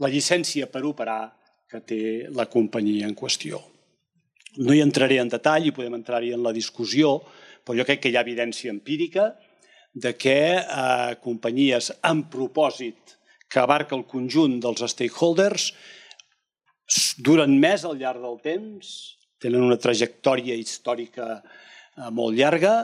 la llicència per operar que té la companyia en qüestió. No hi entraré en detall i podem entrar-hi en la discussió, però jo crec que hi ha evidència empírica de que companyies amb propòsit que abarca el conjunt dels stakeholders duren més al llarg del temps, tenen una trajectòria històrica molt llarga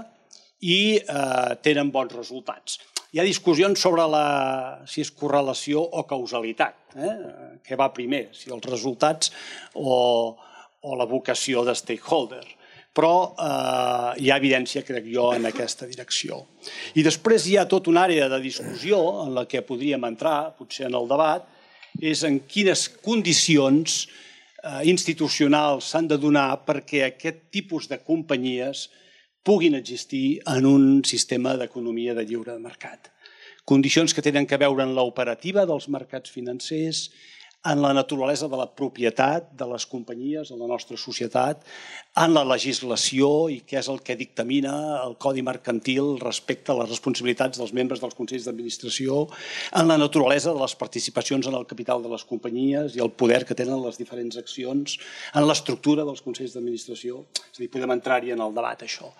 i tenen bons resultats. Hi ha discussions sobre si és correlació o causalitat. Què va primer, si els resultats o la vocació de stakeholder. Però hi ha evidència, crec jo, en aquesta direcció. I després hi ha tota una àrea de discussió en la que podríem entrar, potser en el debat, és en quines condicions institucionals s'han de donar perquè aquest tipus de companyies puguin existir en un sistema d'economia de lliure mercat. Condicions que tenen a veure amb l'operativa dels mercats financers, en la naturalesa de la propietat de les companyies en la nostra societat, en la legislació i què és el que dictamina el Codi Mercantil respecte a les responsabilitats dels membres dels consells d'administració, en la naturalesa de les participacions en el capital de les companyies i el poder que tenen les diferents accions, en l'estructura dels consells d'administració. És a dir, podem entrar-hi en el debat, això.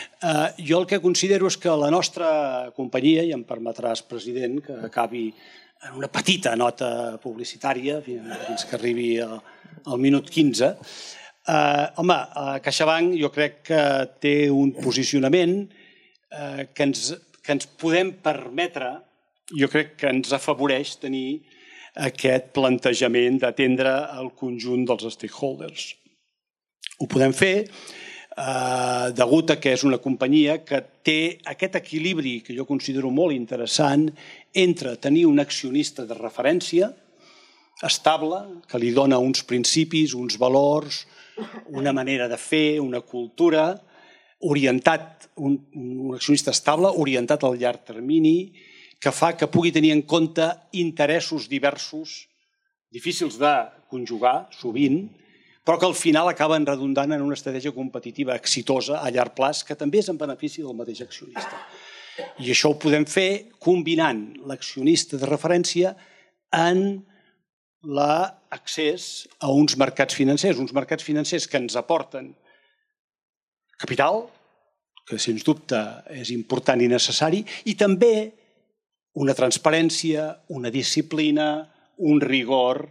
Jo el que considero és que la nostra companyia, i em permetràs, president, que acabi en una petita nota publicitària, fins que arribi al minut 15. Home, CaixaBank jo crec que té un posicionament que ens podem permetre, jo crec que ens afavoreix tenir aquest plantejament d'atendre el conjunt dels stakeholders. Ho podem fer degut a que és una companyia que té aquest equilibri que jo considero molt interessant entre tenir un accionista de referència estable, que li dona uns principis, uns valors, una manera de fer, una cultura, orientat, un accionista estable, orientat al llarg termini, que fa que pugui tenir en compte interessos diversos, difícils de conjugar, sovint, però que al final acaben redundant en una estratègia competitiva exitosa a llarg plaç que també és en benefici del mateix accionista. I això ho podem fer combinant l'accionista de referència en l'accés a uns mercats financers que ens aporten capital, que sens dubte és important i necessari, i també una transparència, una disciplina, un rigor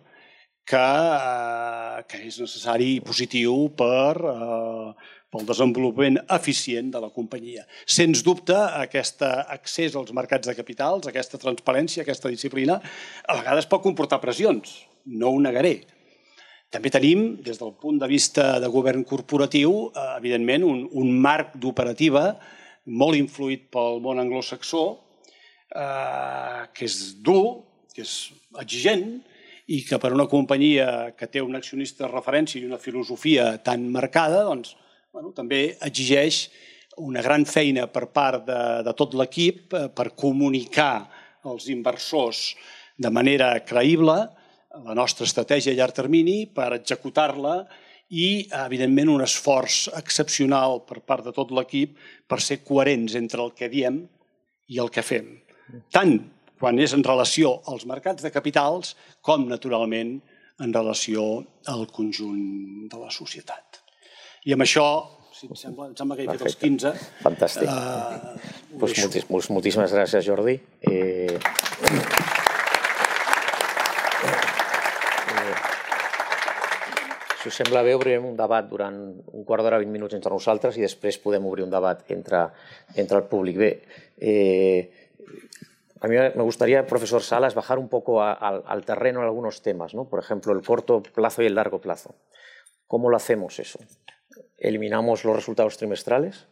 que és necessari i positiu pel desenvolupament eficient de la companyia. Sens dubte, aquest accés als mercats de capitals, aquesta transparència, aquesta disciplina, a vegades pot comportar pressions, no ho negaré. També tenim, des del punt de vista de govern corporatiu, evidentment, un marc d'operativa molt influït pel món anglosaxó, que és dur, que és exigent, i que per una companyia que té un accionista de referència i una filosofia tan marcada, doncs, també exigeix una gran feina per part de tot l'equip per comunicar als inversors de manera creïble la nostra estratègia a llarg termini, per executar-la i, evidentment, un esforç excepcional per part de tot l'equip per ser coherents entre el que diem i el que fem. Tant quan és en relació als mercats de capitals com, naturalment, en relació al conjunt de la societat. I amb això, si em sembla que he fet els 15. Fantàstic. Moltíssimes gràcies, Jordi. Si us sembla bé, obrirem un debat durant un quart d'hora, 20 minuts entre nosaltres i després podem obrir un debat entre el públic. Bé, a mí me gustaría, profesor Salas, bajar un poco al terreno en algunos temas, ¿no? Por ejemplo, el corto plazo y el largo plazo. ¿Cómo lo hacemos eso? ¿Eliminamos los resultados trimestrales?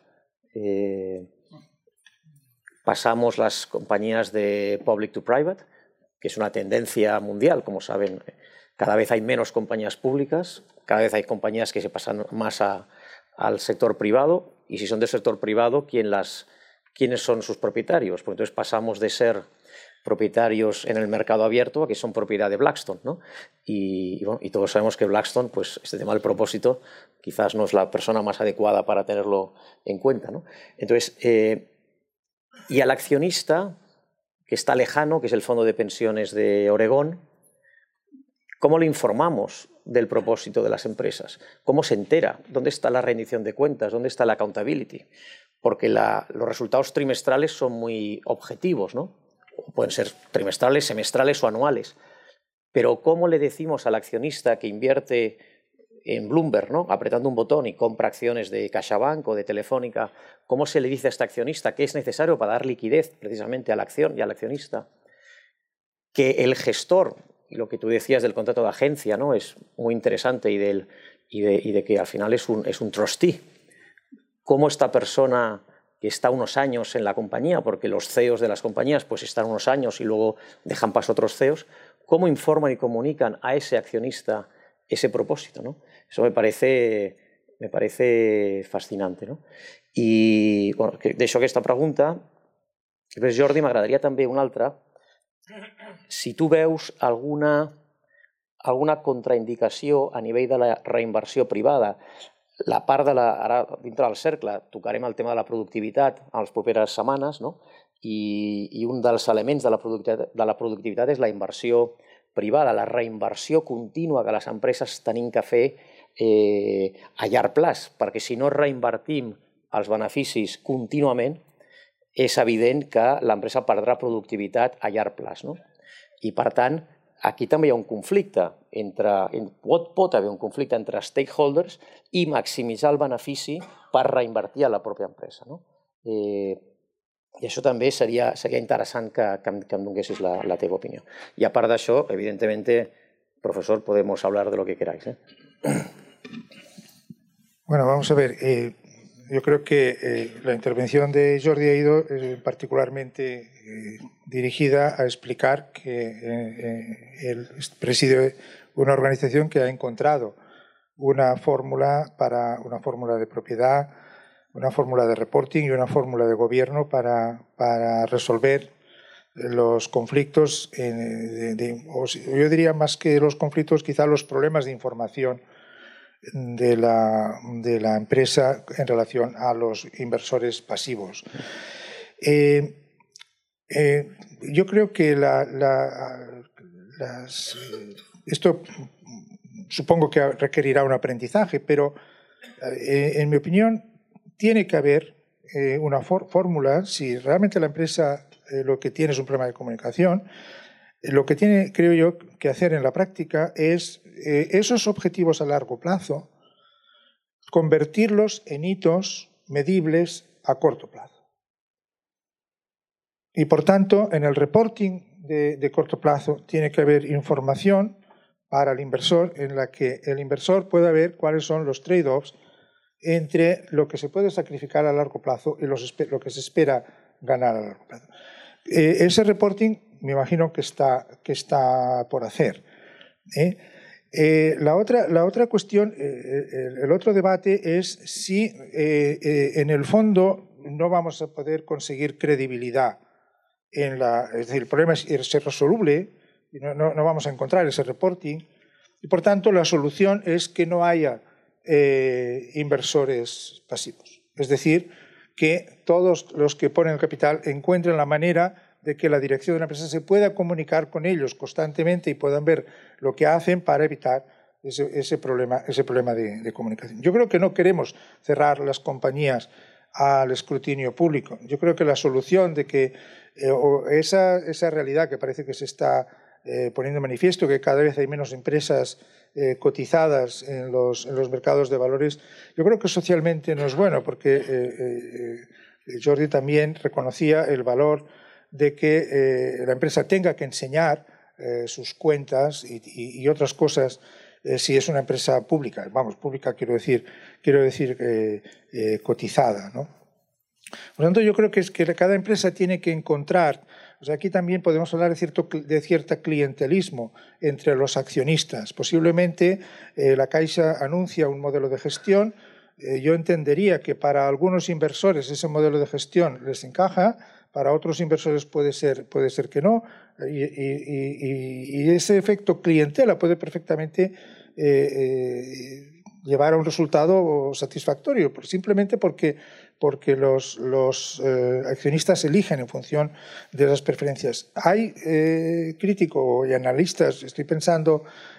¿Pasamos las compañías de public to private? Que es una tendencia mundial, como saben. Cada vez hay menos compañías públicas, cada vez hay compañías que se pasan más al sector privado, y si son del sector privado, ¿quiénes son sus propietarios? Porque entonces pasamos de ser propietarios en el mercado abierto a que son propiedad de Blackstone, ¿no? Y todos sabemos que Blackstone, pues este tema del propósito, quizás no es la persona más adecuada para tenerlo en cuenta, ¿no? Entonces, y al accionista, que está lejano, que es el Fondo de Pensiones de Oregón, ¿Cómo le informamos del propósito de las empresas? ¿Cómo se entera? ¿Dónde está la rendición de cuentas? ¿Dónde está la accountability? Porque los resultados trimestrales son muy objetivos, ¿no? Pueden ser trimestrales, semestrales o anuales. Pero ¿cómo le decimos al accionista que invierte en Bloomberg, ¿no?, apretando un botón y compra acciones de CaixaBank o de Telefónica, cómo se le dice a este accionista que es necesario para dar liquidez precisamente a la acción y al accionista? Que el gestor, y lo que tú decías del contrato de agencia, ¿no?, es muy interesante, y de que al final es un trustee. Cómo esta persona que está unos años en la compañía, porque los CEOs de las compañías pues están unos años y luego dejan paso a otros CEOs, cómo informan y comunican a ese accionista ese propósito, ¿no? Eso me parece fascinante, ¿no? I, bueno, deixo aquesta pregunta. Després, Jordi, m'agradaria també una altra. Si tu veus alguna contraindicació a nivell de la reinversió privada, la part de ara dintre del cercle tocarem el tema de la productivitat en les properes setmanes, no? I un dels elements de la productivitat és la inversió privada, la reinversió contínua que les empreses tenim que fer a llarg plaç, perquè si no reinvertim els beneficis contínuament, és evident que l'empresa perdrà productivitat a llarg plaç, no? I, per tant, aquí també hi ha un conflicte pot haver un conflicte entre stakeholders i maximitzar el benefici per reinvertir a la pròpia empresa, no? I això també seria interessant que em donessis la teva opinió. I a part d'això, evidentemente, profesor, podemos hablar de lo que queráis. Bueno, vamos a ver. Yo creo que la intervención de Jordi ha ido particularmente dirigida a explicar que él preside una organización que ha encontrado una fórmula de propiedad, una fórmula de reporting y una fórmula de gobierno para resolver los conflictos, yo diría más que los conflictos, quizá los problemas de información de la empresa en relación a los inversores pasivos. Yo creo que esto supongo que requerirá un aprendizaje, pero en mi opinión tiene que haber una fórmula. Si realmente la empresa lo que tiene es un problema de comunicación, lo que tiene, creo yo, que hacer en la práctica es esos objetivos a largo plazo, convertirlos en hitos medibles a corto plazo. Y por tanto, en el reporting de corto plazo tiene que haber información para el inversor en la que el inversor pueda ver cuáles son los trade-offs entre lo que se puede sacrificar a largo plazo y lo que se espera ganar a largo plazo. Ese reporting me imagino que está por hacer. La otra cuestión, el otro debate es si en el fondo no vamos a poder conseguir credibilidad. Es decir, el problema es irresoluble, no vamos a encontrar ese reporting y por tanto la solución es que no haya inversores pasivos. Es decir, que todos los que ponen el capital encuentren la manera de que la dirección de la empresa se pueda comunicar con ellos constantemente y puedan ver lo que hacen para evitar ese problema de comunicación. Yo creo que no queremos cerrar las compañías al escrutinio público. Yo creo que la solución de que esa realidad que parece que se está poniendo de manifiesto, que cada vez hay menos empresas cotizadas en los mercados de valores, yo creo que socialmente no es bueno, porque Jordi también reconocía el valor de que la empresa tenga que enseñar sus cuentas y otras cosas si es una empresa pública. Vamos, pública quiero decir cotizada, ¿no? Por lo tanto, yo creo que cada empresa tiene que encontrar, o sea, aquí también podemos hablar de cierto clientelismo entre los accionistas. Posiblemente la Caixa anuncia un modelo de gestión. Yo entendería que para algunos inversores ese modelo de gestión les encaja, para otros inversores puede ser que no, y ese efecto clientela puede perfectamente llevar a un resultado satisfactorio, simplemente porque los accionistas eligen en función de las preferencias. Hay críticos y analistas, estoy pensando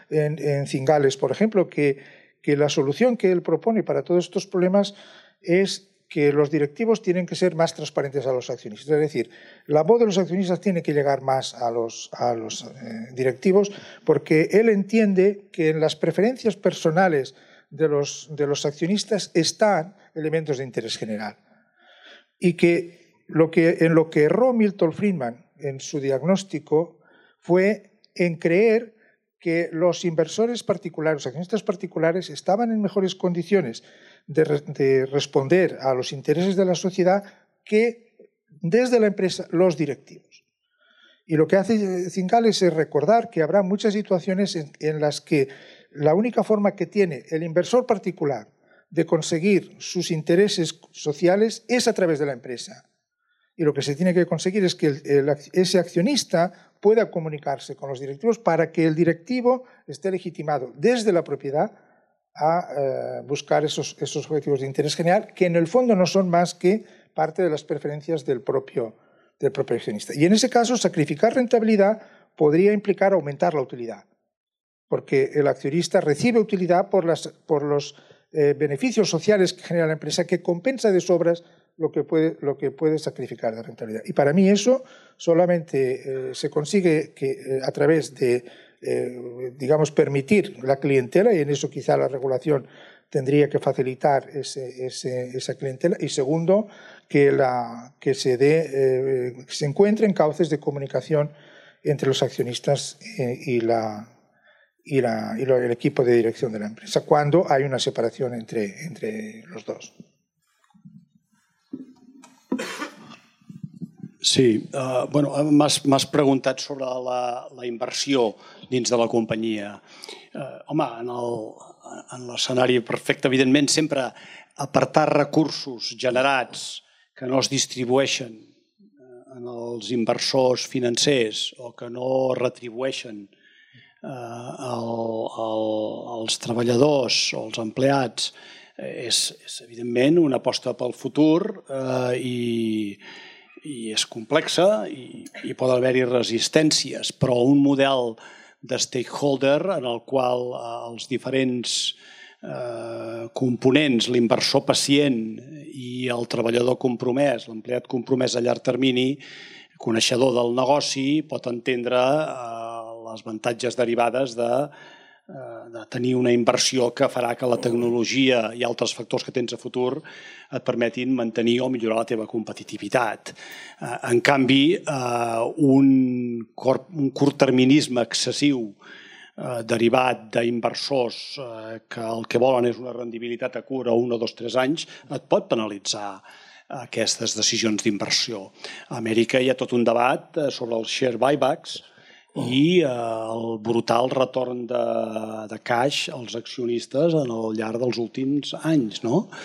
en Cingales, por ejemplo, que la solución que él propone para todos estos problemas es que los directivos tienen que ser más transparentes a los accionistas. Es decir, la voz de los accionistas tiene que llegar más a los directivos, porque él entiende que en las preferencias personales de los accionistas están elementos de interés general. Y que en lo que erró Milton Friedman en su diagnóstico fue en creer que los inversores particulares, los accionistas particulares, estaban en mejores condiciones de responder a los intereses de la sociedad que desde la empresa los directivos. Y lo que hace Cingales es recordar que habrá muchas situaciones en las que la única forma que tiene el inversor particular de conseguir sus intereses sociales es a través de la empresa. Y lo que se tiene que conseguir es que ese accionista pueda comunicarse con los directivos para que el directivo esté legitimado desde la propiedad a buscar esos objetivos de interés general, que en el fondo no son más que parte de las preferencias del propio accionista. Y en ese caso, sacrificar rentabilidad podría implicar aumentar la utilidad, porque el accionista recibe utilidad por los beneficios sociales que genera la empresa, que compensa de sobras lo que puede sacrificar de rentabilidad. Y para mí eso solamente se consigue a través de, digamos, permitir la clientela, y en eso quizá la regulación tendría que facilitar esa clientela. Y segundo, que se encuentren cauces de comunicación entre los accionistas y el equipo de dirección de la empresa, cuando hay una separación entre los dos. Sí, bueno, m'has preguntat sobre la inversió dins de la companyia. Home, en l'escenari perfecte, evidentment, sempre apartar recursos generats que no es distribueixen en els inversors financers o que no retribueixen als treballadors o als empleats és evidentment una aposta pel futur i és complexa i poden haver-hi resistències, però un model de stakeholder en el qual els diferents components, l'inversor pacient i el treballador compromès, l'empleat compromès a llarg termini, coneixedor del negoci, pot entendre les avantatges derivades de tenir una inversió que farà que la tecnologia i altres factors que tens a futur et permetin mantenir o millorar la teva competitivitat. En canvi, un curtterminisme excessiu derivat d'inversors que el que volen és una rendibilitat a curt, a 1 o 2 o 3 anys, et pot penalitzar aquestes decisions d'inversió. A Amèrica hi ha tot un debat sobre els share buybacks i el brutal retorn de caix als accionistes al llarg dels últims anys,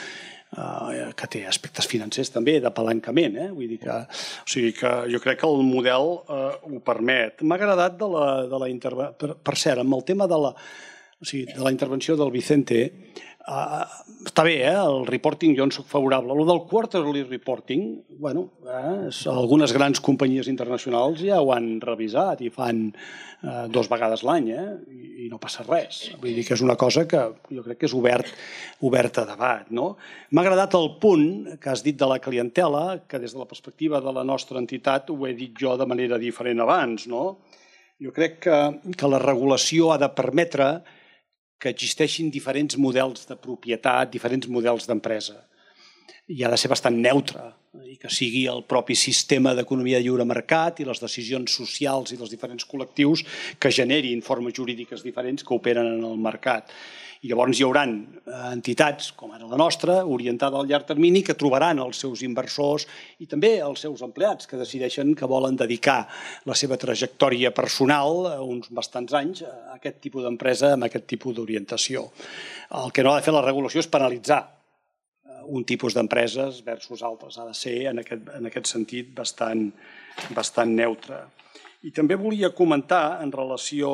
que té aspectes financers també, d'apalancament. Vull dir que jo crec que el model ho permet. M'ha agradat de la intervenció. Per cert, amb el tema de la intervenció del Vicente, està bé, el reporting jo en soc favorable. El del quarterly reporting, algunes grans companyies internacionals ja ho han revisat i fan 2 vegades l'any i no passa res. Vull dir que és una cosa que jo crec que és oberta a debat. M'ha agradat el punt que has dit de la clientela, que des de la perspectiva de la nostra entitat ho he dit jo de manera diferent abans. Jo crec que la regulació ha de permetre que existeixin diferents models de propietat, diferents models d'empresa. I ha de ser bastant neutre i que sigui el propi sistema d'economia de lliure mercat i les decisions socials i dels diferents col·lectius que generin formes jurídiques diferents que operen en el mercat. I llavors hi haurà entitats, com ara la nostra, orientada al llarg termini, que trobaran els seus inversors i també els seus empleats, que decideixen que volen dedicar la seva trajectòria personal, uns bastants anys, a aquest tipus d'empresa, amb aquest tipus d'orientació. El que no ha de fer la regulació és penalitzar un tipus d'empreses versus altres. Ha de ser, en aquest sentit, bastant neutre. I també volia comentar en relació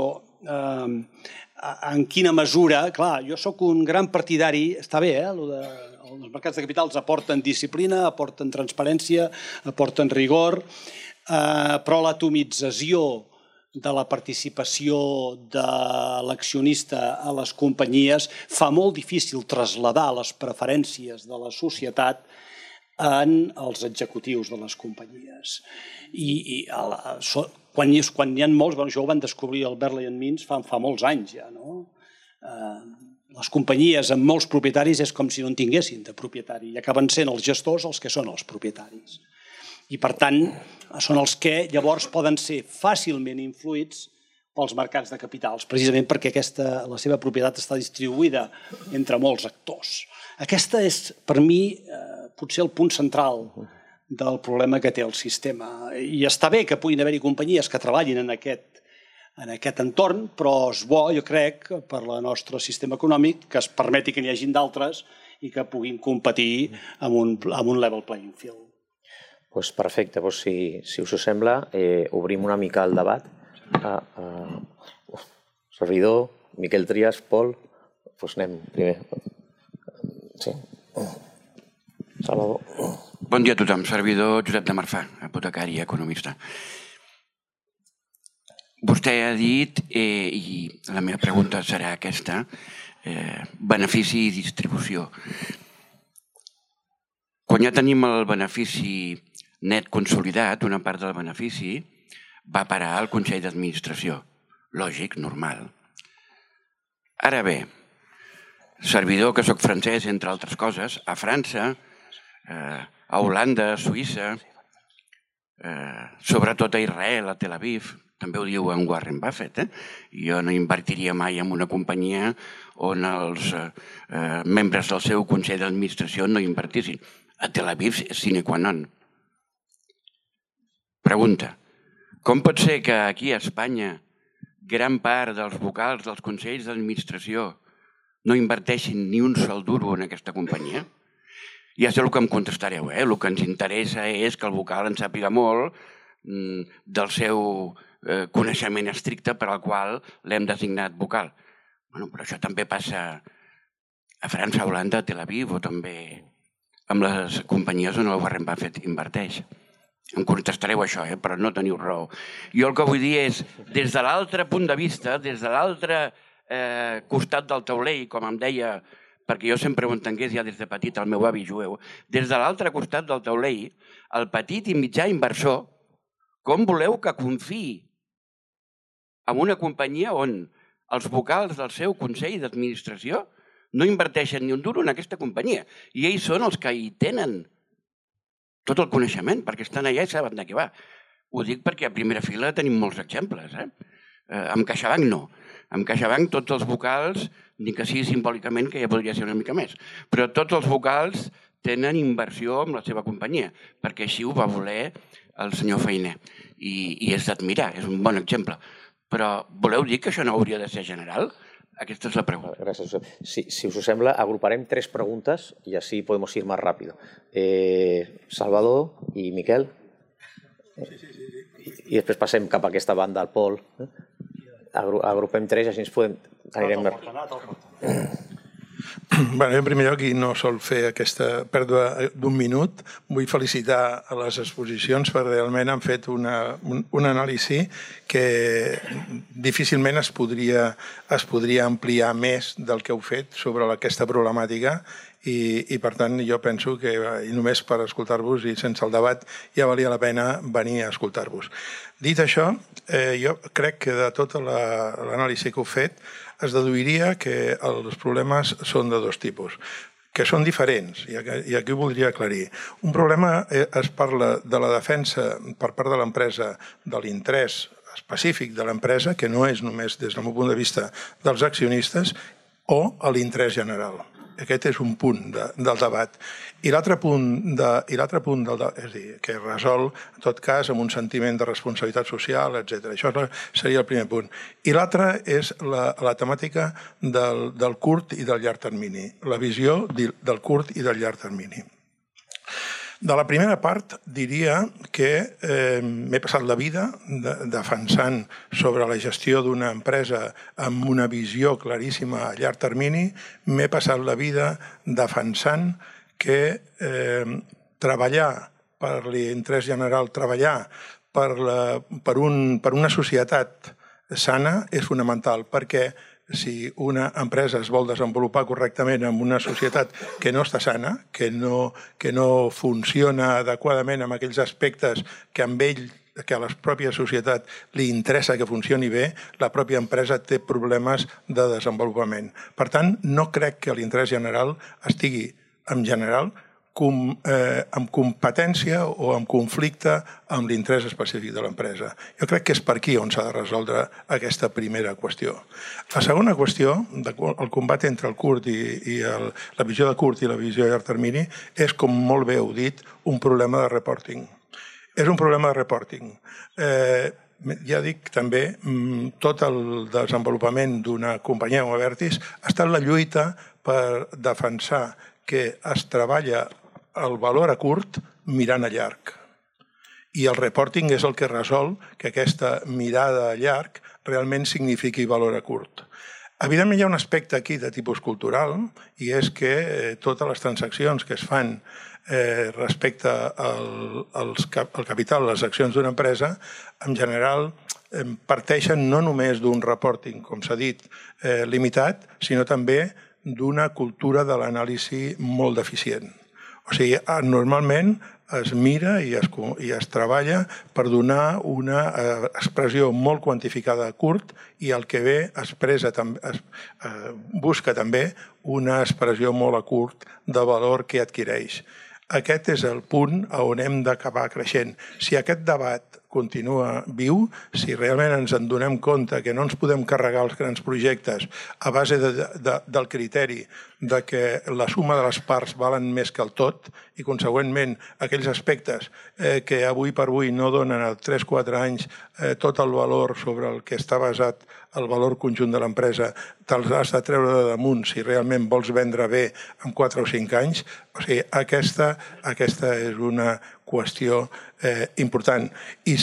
en quina mesura, clar, jo sóc un gran partidari, està bé, els mercats de capitals aporten disciplina, aporten transparència, aporten rigor, però l'atomització de la participació de l'accionista a les companyies fa molt difícil traslladar les preferències de la societat en els executius de les companyies. I quan hi ha molts, això ho van descobrir el Berley and Mintz fa molts anys ja, no? Les companyies amb molts propietaris és com si no en tinguessin de propietari i acaben sent els gestors els que són els propietaris. I per tant, són els que llavors poden ser fàcilment influïts pels mercats de capitals, precisament perquè la seva propietat està distribuïda entre molts actors. Aquesta és, per mi, potser el punt central del problema que té el sistema. I està bé que puguin haver-hi companyies que treballin en aquest entorn, però és bo, jo crec, per al nostre sistema econòmic, que es permeti que n'hi hagin d'altres i que puguin competir amb un level playing field. Doncs perfecte, si us sembla, obrim una mica el debat. Servidor, Miquel Trias, Pol, doncs anem primer. Sí. Salvador. Bon dia a tothom. Servidor Josep de Marfà, apotecari i economista. Vostè ha dit, i la meva pregunta serà aquesta, benefici i distribució. Quan ja tenim el benefici net consolidat, una part del benefici va parar al Consell d'Administració. Lògic, normal. Ara bé, servidor que soc francès, entre altres coses, a França, a Holanda, a Suïssa, sobretot a Israel, a Tel Aviv, també ho diu en Warren Buffett, jo no invertiria mai en una companyia on els membres del seu Consell d'Administració no invertissin. A Tel Aviv és sine qua non. Pregunta, com pot ser que aquí a Espanya gran part dels vocals dels Consells d'Administració no inverteixin ni un sol duro en aquesta companyia? Ja sé el que em contestareu, el que ens interessa és que el vocal en sàpiga molt del seu coneixement estricte per al qual l'hem designat vocal. Però això també passa a França, a Holanda, a Tel Aviv o també amb les companyies on el Warren Buffett inverteix. Em contestareu això, però no teniu raó. Jo el que vull dir és, des de l'altre punt de vista, des de l'altre costat del taulell, com em deia, perquè jo sempre ho entengués ja des de petit, el meu avi jueu, des de l'altre costat del taulell, el petit i mitjà inversor, com voleu que confiï en una companyia on els vocals del seu Consell d'Administració no inverteixen ni un duro en aquesta companyia i ells són els que hi tenen tot el coneixement, perquè estan allà i saben de què va. Ho dic perquè a primera fila tenim molts exemples. Amb CaixaBank no. Amb CaixaBank tots els vocals, ni que sigui simbòlicament, que ja podria ser una mica més, però tots els vocals tenen inversió en la seva companyia, perquè així ho va voler el senyor Fainé. I és d'admirar, és un bon exemple. Però voleu dir que això no hauria de ser general? Aquesta és la pregunta. Gràcies, Josep. Si us sembla, agruparem 3 preguntes i així podemos ir más rápido. Salvador i Miquel. I després passem cap a aquesta banda, al Pol. Agrupem 3 i així anirem més. Bé, en primer lloc, i no sol fer aquesta pèrdua d'un minut, vull felicitar a les exposicions perquè realment han fet un anàlisi que difícilment es podria ampliar més del que heu fet sobre aquesta problemàtica i per tant jo penso que només per escoltar-vos i sense el debat ja valia la pena venir a escoltar-vos. Dit això, jo crec que de tota l'anàlisi que heu fet es deduiria que els problemes són de 2 tipus, que són diferents, i aquí ho voldria aclarir. Un problema es parla de la defensa per part de l'empresa de l'interès específic de l'empresa, que no és només des del meu punt de vista dels accionistes, o l'interès general. Aquest és un punt del debat. I l'altre punt, és a dir, que es resol, en tot cas, amb un sentiment de responsabilitat social, etc. Això seria el primer punt. I l'altre és la temàtica del curt i del llarg termini, la visió del curt i del llarg termini. De la primera part diria que m'he passat la vida defensant sobre la gestió d'una empresa amb una visió claríssima a llarg termini, m'he passat la vida defensant que treballar per l'interès general, treballar per una societat sana és fonamental, perquè si una empresa es vol desenvolupar correctament en una societat que no està sana, que no funciona adequadament amb aquells aspectes que a la pròpia societat li interessa que funcioni bé, la pròpia empresa té problemes de desenvolupament. Per tant, no crec que l'interès general estigui, en general, amb competència o amb conflicte amb l'interès específic de l'empresa. Jo crec que és per aquí on s'ha de resoldre aquesta primera qüestió. La segona qüestió, el combat entre el curt i la visió de curt i la visió de llarg termini, és, com molt bé heu dit, un problema de reporting. És un problema de reporting. Ja dic també, tot el desenvolupament d'una companyia com Abertis ha estat la lluita per defensar que es treballa el valor a curt mirant a llarg. I el reporting és el que resol que aquesta mirada a llarg realment signifiqui valor a curt. Evidentment hi ha un aspecte aquí de tipus cultural i és que totes les transaccions que es fan respecte al capital, les accions d'una empresa, en general parteixen no només d'un reporting, com s'ha dit, limitat, sinó també d'una cultura de l'anàlisi molt deficient. O sigui, normalment es mira i es treballa per donar una expressió molt quantificada a curt i el que ve busca també una expressió molt a curt de valor que adquireix. Aquest és el punt on hem d'acabar creixent. Si aquest debat continua viu, si realment ens en donem compte que no ens podem carregar els grans projectes a base del criteri de que la suma de les parts valen més que el tot i, consegüentment, aquells aspectes que avui per avui no donen a 3-4 anys tot el valor sobre el que està basat el valor conjunt de l'empresa, te'ls has de treure de damunt si realment vols vendre bé en 4 o 5 anys. O sigui, aquesta és una qüestió important. I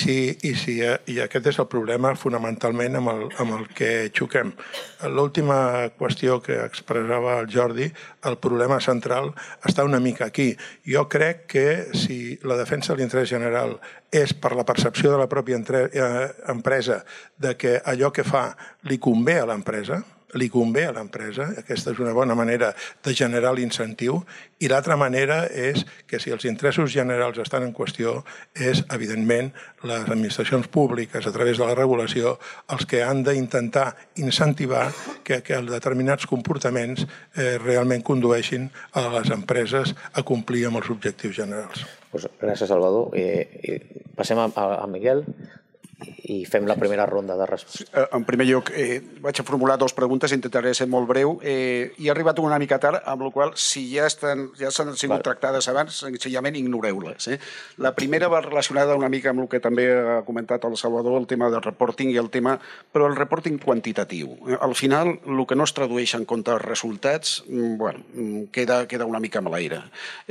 aquest és el problema fonamentalment amb el que xoquem. L'última qüestió que expressava el Jordi, el problema central està una mica aquí. Jo crec que si la defensa de l'interès general és per la percepció de la pròpia empresa de que allò que fa li convé a l'empresa, aquesta és una bona manera de generar l'incentiu, i l'altra manera és que si els interessos generals estan en qüestió és, evidentment, les administracions públiques a través de la regulació els que han d'intentar incentivar que determinats comportaments realment condueixin a les empreses a complir amb els objectius generals. Gràcies, Salvador. Passem a Miguel i fem la primera ronda de respostes. En primer lloc, vaig a formular 2 preguntes, intentaré ser molt breu. He arribat una mica tard, amb la qual cosa, si ja s'han sigut tractades abans, senzillament ignoreu-les. La primera va relacionada una mica amb el que també ha comentat el Salvador, el tema del reporting i el tema, però el reporting quantitatiu. Al final, el que no es tradueix en compte els resultats, queda una mica a l'aire.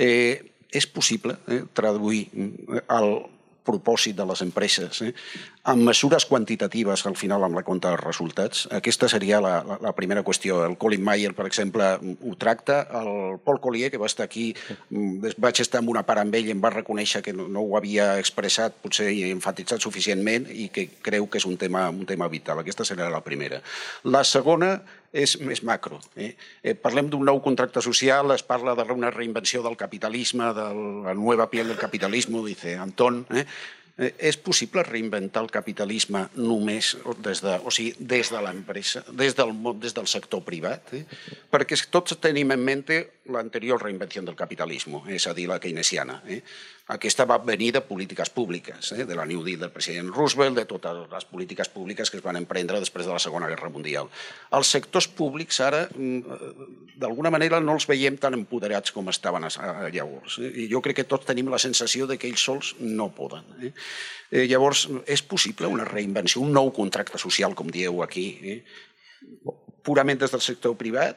És possible traduir el propòsit de les empreses amb mesures quantitatives al final amb la compte dels resultats. Aquesta seria la primera qüestió. El Colin Mayer, per exemple, ho tracta. El Paul Collier, que va estar aquí, vaig estar en una part amb ell i em va reconèixer que no ho havia expressat, potser enfatitzat suficientment, i que creu que és un tema vital. Aquesta seria la primera. La segona és més macro. Parlem d'un nou contracte social, es parla d'una reinvenció del capitalisme, de la nova piel del capitalisme, dice Anton. És possible reinventar el capitalisme només des de l'empresa, des del sector privat? Perquè tots tenim en mente l'anterior reinvenció del capitalisme, és a dir, la keynesiana. Aquesta va venir de polítiques públiques, de la New Deal del president Roosevelt, de totes les polítiques públiques que es van emprendre després de la Segona Guerra Mundial. Els sectors públics ara, d'alguna manera, no els veiem tan empoderats com estaven llavors. I jo crec que tots tenim la sensació que ells sols no poden. Llavors, és possible una reinvenció, un nou contracte social, com dieu aquí, purament des del sector privat,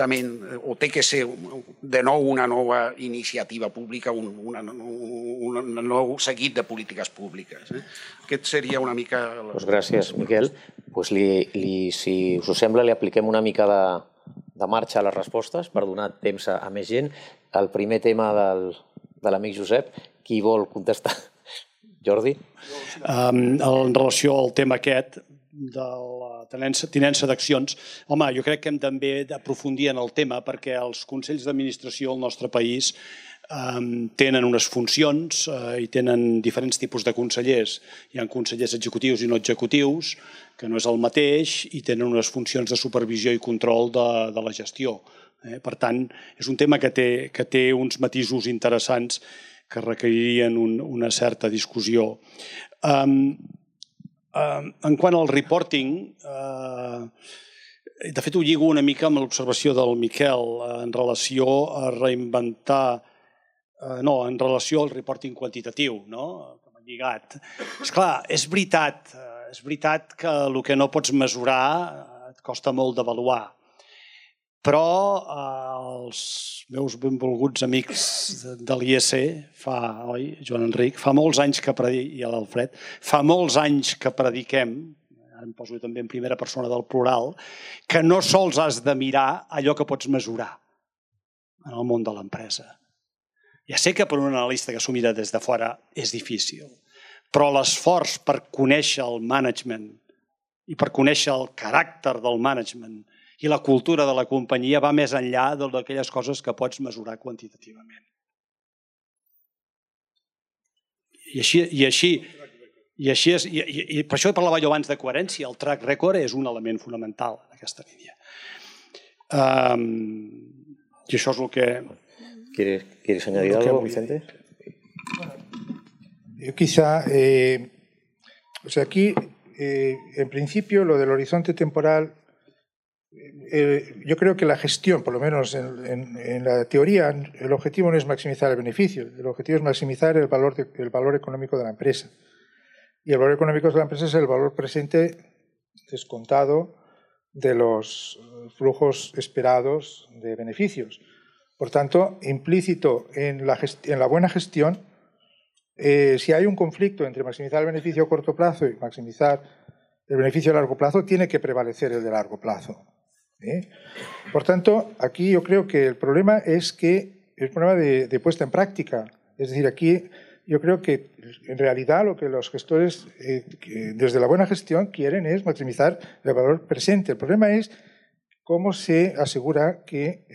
o té que ser de nou una nova iniciativa pública, un nou seguit de polítiques públiques. Aquest seria una mica... Gràcies, Miquel. Si us sembla, li apliquem una mica de marxa a les respostes per donar temps a més gent. El primer tema de l'amic Josep, qui vol contestar? Jordi? En relació al tema aquest de la tinença d'accions, home, jo crec que hem també d'aprofundir en el tema perquè els consells d'administració al nostre país tenen unes funcions i tenen diferents tipus de consellers. Hi ha consellers executius i no executius, que no és el mateix, i tenen unes funcions de supervisió i control de la gestió. Per tant, és un tema que té uns matisos interessants que requeririen una certa discussió. En quant al reporting, de fet ho lligo una mica amb l'observació del Miquel en relació a reinventar, no, en relació al reporting quantitatiu, que m'ha lligat. Esclar, és veritat que el que no pots mesurar et costa molt d'avaluar. Però els meus benvolguts amics de l'IEC, Joan Enric, fa molts anys que prediquem, i l'Alfred, fa molts anys que prediquem, ara em poso també en primera persona del plural, que no sols has de mirar allò que pots mesurar en el món de l'empresa. Ja sé que per un analista que s'ho mira des de fora és difícil, però l'esforç per conèixer el management i per conèixer el caràcter del management i la cultura de la companyia va més enllà d'aquelles coses que pots mesurar quantitativament. I per això parlava jo abans de coherència. El track record és un element fonamental en aquesta línia. I això és el que... ¿Quieres añadir algo, Vicente? Yo quizá, aquí, en principio, lo del horizonte temporal, yo creo que la gestión, por lo menos en la teoría, el objetivo no es maximizar el beneficio, el objetivo es maximizar el valor económico de la empresa. Y el valor económico de la empresa es el valor presente descontado de los flujos esperados de beneficios. Por tanto, implícito en la buena gestión, si hay un conflicto entre maximizar el beneficio a corto plazo y maximizar el beneficio a largo plazo, tiene que prevalecer el de largo plazo. Por tanto, aquí yo creo que el problema es el problema de puesta en práctica. Es decir, aquí yo creo que en realidad lo que los gestores desde la buena gestión quieren es maximizar el valor presente. El problema es cómo se asegura que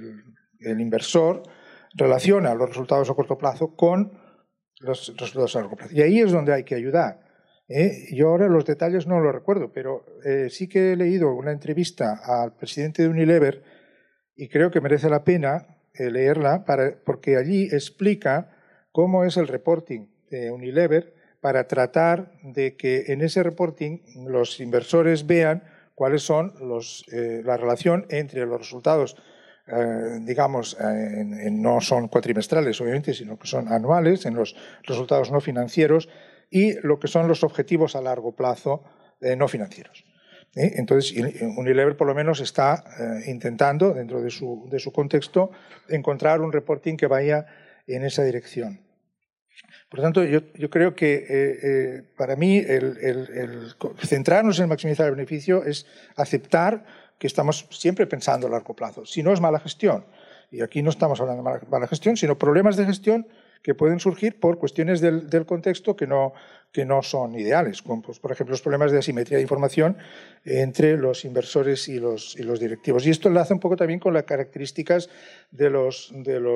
el inversor relaciona los resultados a corto plazo con los resultados a largo plazo. Y ahí es donde hay que ayudar. Yo ahora los detalles no los recuerdo, pero sí que he leído una entrevista al presidente de Unilever y creo que merece la pena leerla porque allí explica cómo es el reporting de Unilever para tratar de que en ese reporting los inversores vean cuáles son la relación entre los resultados, digamos, no son cuatrimestrales, obviamente, sino que son anuales, en los resultados no financieros, y lo que son los objetivos a largo plazo no financieros. Entonces, Unilever por lo menos está intentando, dentro de su contexto, encontrar un reporting que vaya en esa dirección. Por lo tanto, yo creo que para mí el centrarnos en maximizar el beneficio es aceptar que estamos siempre pensando a largo plazo. Si no es mala gestión, y aquí no estamos hablando de mala gestión, sino problemas de gestión que pueden surgir por cuestiones del contexto que no son ideales, como pues, por ejemplo los problemas de asimetría de información entre los inversores y los directivos. Y esto enlaza un poco también con las características de los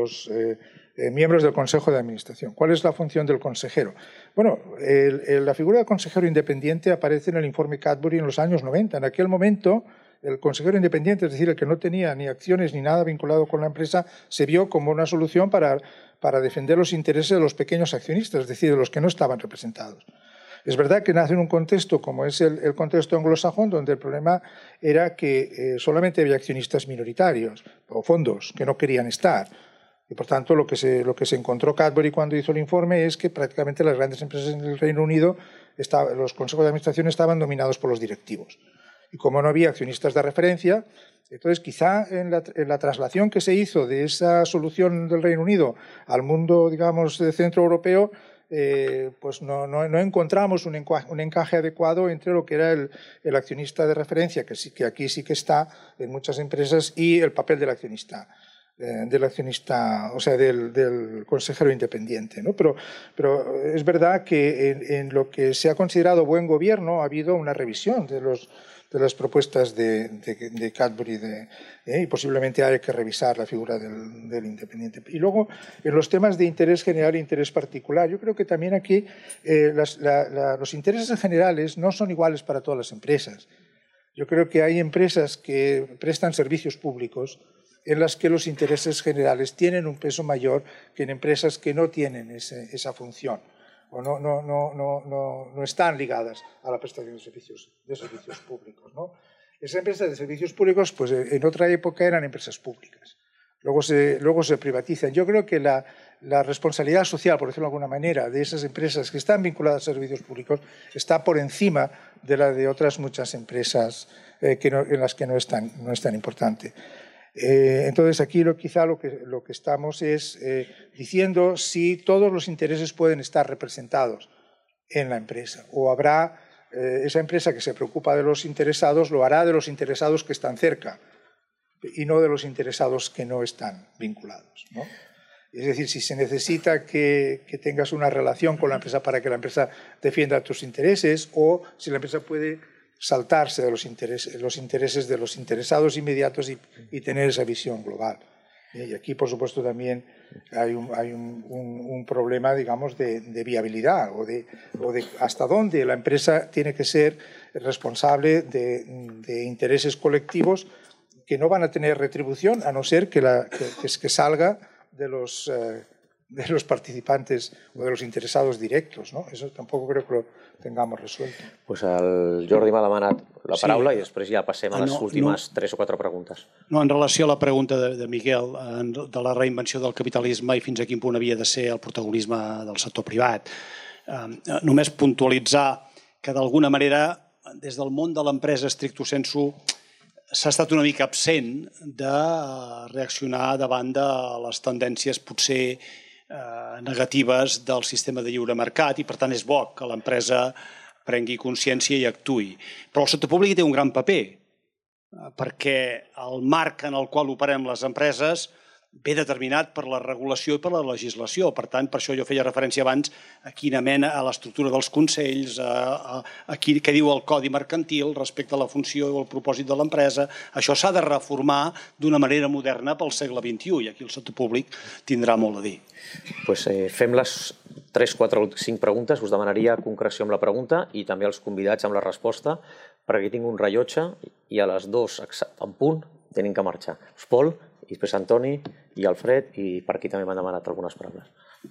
miembros del Consejo de Administración. ¿Cuál es la función del consejero? Bueno, la figura del consejero independiente aparece en el informe Cadbury en los años 90. En aquel momento, el consejero independiente, es decir, el que no tenía ni acciones ni nada vinculado con la empresa, se vio como una solución para defender los intereses de los pequeños accionistas, es decir, de los que no estaban representados. Es verdad que nace en un contexto como es el contexto anglosajón, donde el problema era que solamente había accionistas minoritarios o fondos que no querían estar. Y por tanto, lo que se encontró Cadbury cuando hizo el informe es que prácticamente las grandes empresas en el Reino Unido, los consejos de administración estaban dominados por los directivos. Y como no había accionistas de referencia, entonces quizá en la traslación que se hizo de esa solución del Reino Unido al mundo, digamos, centroeuropeo, pues no encontramos un encaje adecuado entre lo que era el accionista de referencia, que aquí sí que está en muchas empresas, y el papel del accionista del accionista, o sea, del consejero independiente, ¿no? Pero es verdad que en lo que se ha considerado buen gobierno ha habido una revisión de las propuestas de Cadbury y posiblemente hay que revisar la figura del independiente. Y luego, en los temas de interés general e interés particular, yo creo que también aquí los intereses generales no son iguales para todas las empresas. Yo creo que hay empresas que prestan servicios públicos en las que los intereses generales tienen un peso mayor que en empresas que no tienen esa función o no están ligadas a la prestación de servicios públicos, ¿no? Esas empresas de servicios públicos, pues en otra época eran empresas públicas. Luego se privatizan. Yo creo que la responsabilidad social, por decirlo de alguna manera, de esas empresas que están vinculadas a servicios públicos está por encima de la de otras muchas empresas en las que no es tan importante. Entonces, aquí quizá lo que estamos es diciendo si todos los intereses pueden estar representados en la empresa o habrá esa empresa que se preocupa de los interesados lo hará de los interesados que están cerca y no de los interesados que no están vinculados, ¿no? Es decir, si se necesita que tengas una relación con la empresa para que la empresa defienda tus intereses o si la empresa puede saltarse de los intereses de los interesados inmediatos y tener esa visión global. Y aquí, por supuesto, también hay un problema, digamos, de viabilidad o de hasta dónde la empresa tiene que ser responsable de intereses colectivos que no van a tener retribución a no ser que salga de los participantes o de los interesados directos, no? Eso tampoco creo que lo tengamos resuelto. Pues al Jordi m'ha demanat la paraula i després ja passem a les últimes 3 o 4 preguntes. No, en relació a la pregunta de Miguel de la reinvenció del capitalisme i fins a quin punt havia de ser el protagonisme del sector privat, només puntualitzar que d'alguna manera des del món de l'empresa stricto sensu s'ha estat una mica absent de reaccionar davant de les tendències potser negatives del sistema de lliure mercat i, per tant, és bo que l'empresa prengui consciència i actuï. Però el sector públic té un gran paper perquè el marc en el qual operem les empreses ve determinat per la regulació i per la legislació. Per tant, per això jo feia referència abans a quina mena, a l'estructura dels consells, a què diu el Codi Mercantil respecte a la funció o el propòsit de l'empresa. Això s'ha de reformar d'una manera moderna pel segle XXI i aquí el sector públic tindrà molt a dir. Pues fem les 3, 4 o 5 preguntes. Us demanaria concreció amb la pregunta i també els convidats amb la resposta perquè tinc un rellotge i a les 2 en punt tenim que marxar. Pol, i després Antoni i Alfred, i per aquí també m'han demanat algunes paraules.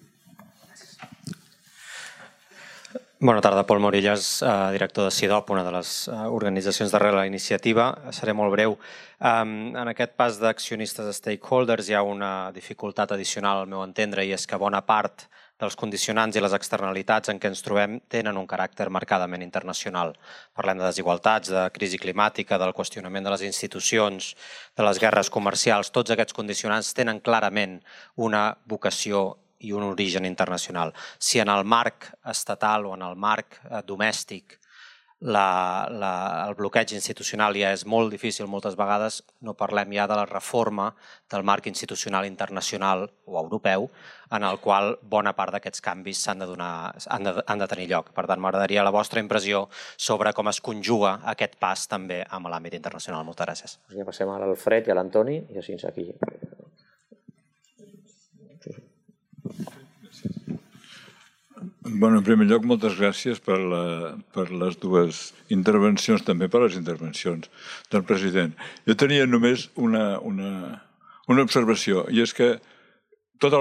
Bona tarda, Pol Morillas, director de CIDOP, una de les organitzacions darrere la iniciativa. Seré molt breu. En aquest pas d'accionistes stakeholders hi ha una dificultat addicional, al meu entendre, i és que bona part dels condicionants i les externalitats en què ens trobem tenen un caràcter marcadament internacional. Parlem de desigualtats, de crisi climàtica, del qüestionament de les institucions, de les guerres comercials. Tots aquests condicionants tenen clarament una vocació i un origen internacional. Si en el marc estatal o en el marc domèstic el bloqueig institucional ja és molt difícil moltes vegades, no parlem ja de la reforma del marc institucional internacional o europeu en el qual bona part d'aquests canvis han de tenir lloc. Per tant, m'agradaria la vostra impressió sobre com es conjuga aquest pas també amb l'àmbit internacional. Moltes gràcies. Ja passem a l'Alfred i a l'Antoni i així aquí. En primer lloc, moltes gràcies per les dues intervencions, també per les intervencions del president. Jo tenia només una observació, i és que tota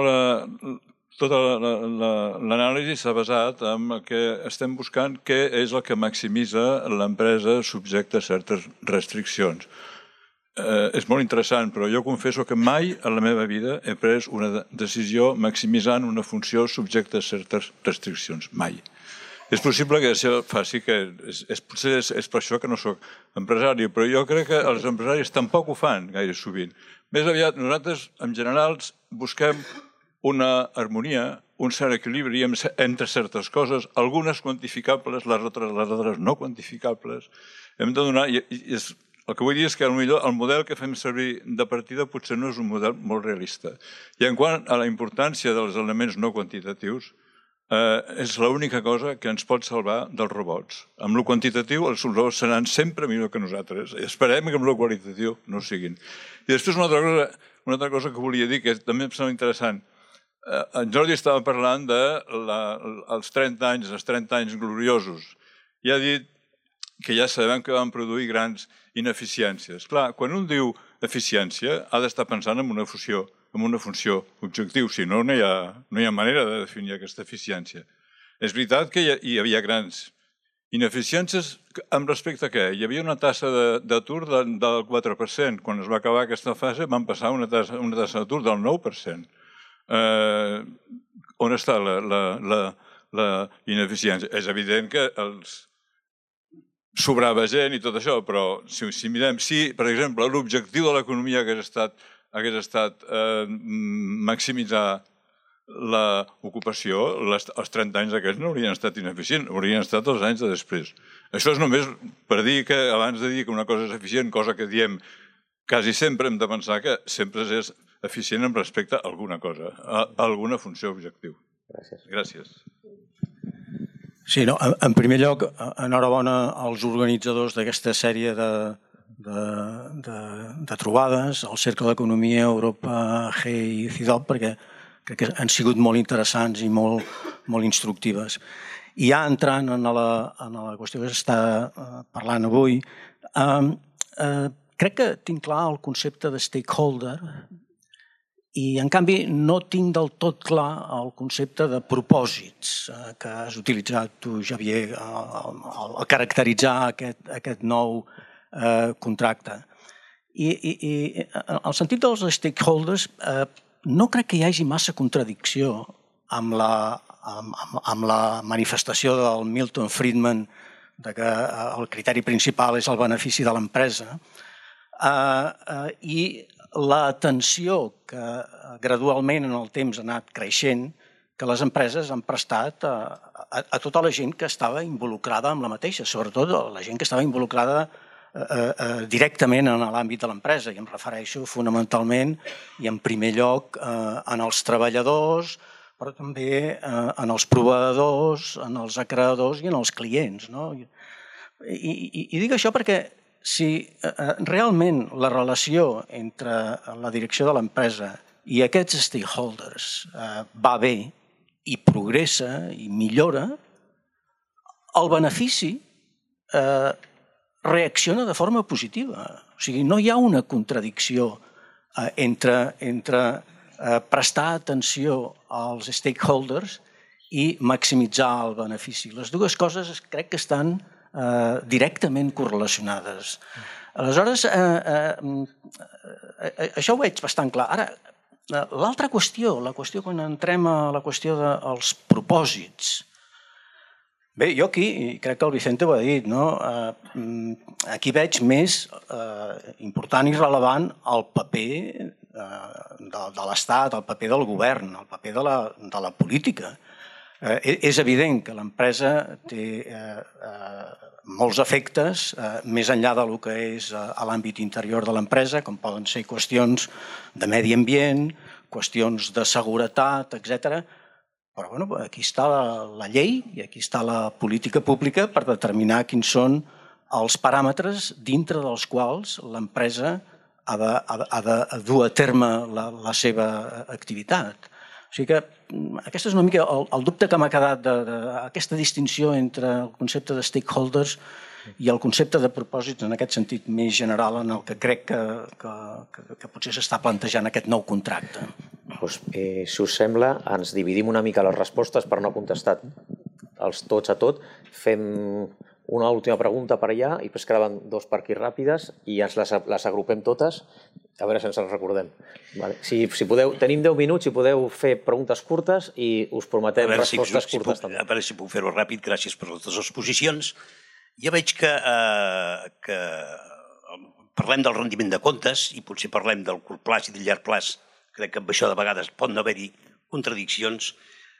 l'anàlisi s'ha basat en que estem buscant què és el que maximitza l'empresa subjecte a certes restriccions. És molt interessant, però jo confesso que mai a la meva vida he pres una decisió maximitzant una funció subjecte a certes restriccions. Mai. És possible que això faci que... Potser és per això que no soc empresari, però jo crec que els empresaris tampoc ho fan gaire sovint. Més aviat, nosaltres, en general, busquem una harmonia, un cert equilibri entre certes coses, algunes quantificables, les altres no quantificables. Hem de donar... El que vull dir és que potser el model que fem servir de partida potser no és un model molt realista. I en quant a la importància dels elements no quantitatius, és l'única cosa que ens pot salvar dels robots. Amb el quantitatiu els robots seran sempre millor que nosaltres. Esperem que amb el qualitatiu no ho siguin. I després una altra cosa que volia dir, que també em sembla interessant. En Jordi estava parlant dels 30 anys gloriosos, i ha dit que ja sabem que van produir grans ineficiències. Clar, quan un diu eficiència, ha d'estar pensant en una funció objectiu, si no, no hi ha manera de definir aquesta eficiència. És veritat que hi havia grans ineficiències amb respecte a què? Hi havia una tassa d'atur del 4%. Quan es va acabar aquesta fase van passar a una tassa d'atur del 9%. On està la ineficiència? És evident que sobrava gent i tot això, però si mirem, per exemple, l'objectiu de l'economia hagués estat maximitzar l'ocupació, els 30 anys aquests no haurien estat ineficients, haurien estat els anys de després. Això és només per dir que, abans de dir que una cosa és eficient, cosa que diem quasi sempre, hem de pensar que sempre és eficient en respecte a alguna cosa, a alguna funció objectiu. Gràcies. Sí, en primer lloc, enhorabona als organitzadors d'aquesta sèrie de trobades, al Cercle d'Economia, Europa, G i CIDOB, perquè crec que han sigut molt interessants i molt instructives. I ja entrant en la qüestió que s'està parlant avui, crec que tinc clar el concepte de stakeholder i, en canvi, no tinc del tot clar el concepte de propòsits que has utilitzat tu, Xavier, al caracteritzar aquest nou contracte. I el sentit dels stakeholders no crec que hi hagi massa contradicció amb la manifestació del Milton Friedman que el criteri principal és el benefici de l'empresa i la tensió que gradualment en el temps ha anat creixent que les empreses han prestat a tota la gent que estava involucrada amb la mateixa, sobretot la gent que estava involucrada directament en l'àmbit de l'empresa, i em refereixo fonamentalment i en primer lloc en els treballadors, però també en els proveïdors, en els acreedors i en els clients. I dic això perquè si realment la relació entre la direcció de l'empresa i aquests stakeholders va bé i progressa i millora, el benefici reacciona de forma positiva. O sigui, no hi ha una contradicció entre prestar atenció als stakeholders i maximitzar el benefici. Les dues coses crec que estan directament correlacionades. Aleshores, això ho veig bastant clar. Ara, l'altra qüestió, quan entrem a la qüestió dels propòsits. Bé, jo aquí, i crec que el Vicente ho ha dit, aquí veig més important i rellevant el paper de l'Estat, el paper del govern, el paper de la política. És evident que l'empresa té molts efectes més enllà del que és a l'àmbit interior de l'empresa, com poden ser qüestions de medi ambient, qüestions de seguretat, etc. Però aquí està la llei i aquí està la política pública per determinar quins són els paràmetres dintre dels quals l'empresa ha de dur a terme la seva activitat. O sigui que aquest és una mica el dubte que m'ha quedat d'aquesta distinció entre el concepte de stakeholders i el concepte de propòsits en aquest sentit més general en el que crec que potser s'està plantejant aquest nou contracte. Si us sembla, ens dividim una mica les respostes per no contestar tots a tot. Fem una última pregunta per allà i després quedaven dos per aquí ràpides i ens les agrupem totes, a veure si ens en recordem. Tenim 10 minuts, si podeu fer preguntes curtes i us prometem respostes curtes també. A veure si puc fer-ho ràpid, gràcies per les exposicions. Ja veig que parlem del rendiment de comptes i potser parlem del curt plaç i del llarg plaç. Crec que amb això de vegades pot no haver-hi contradiccions.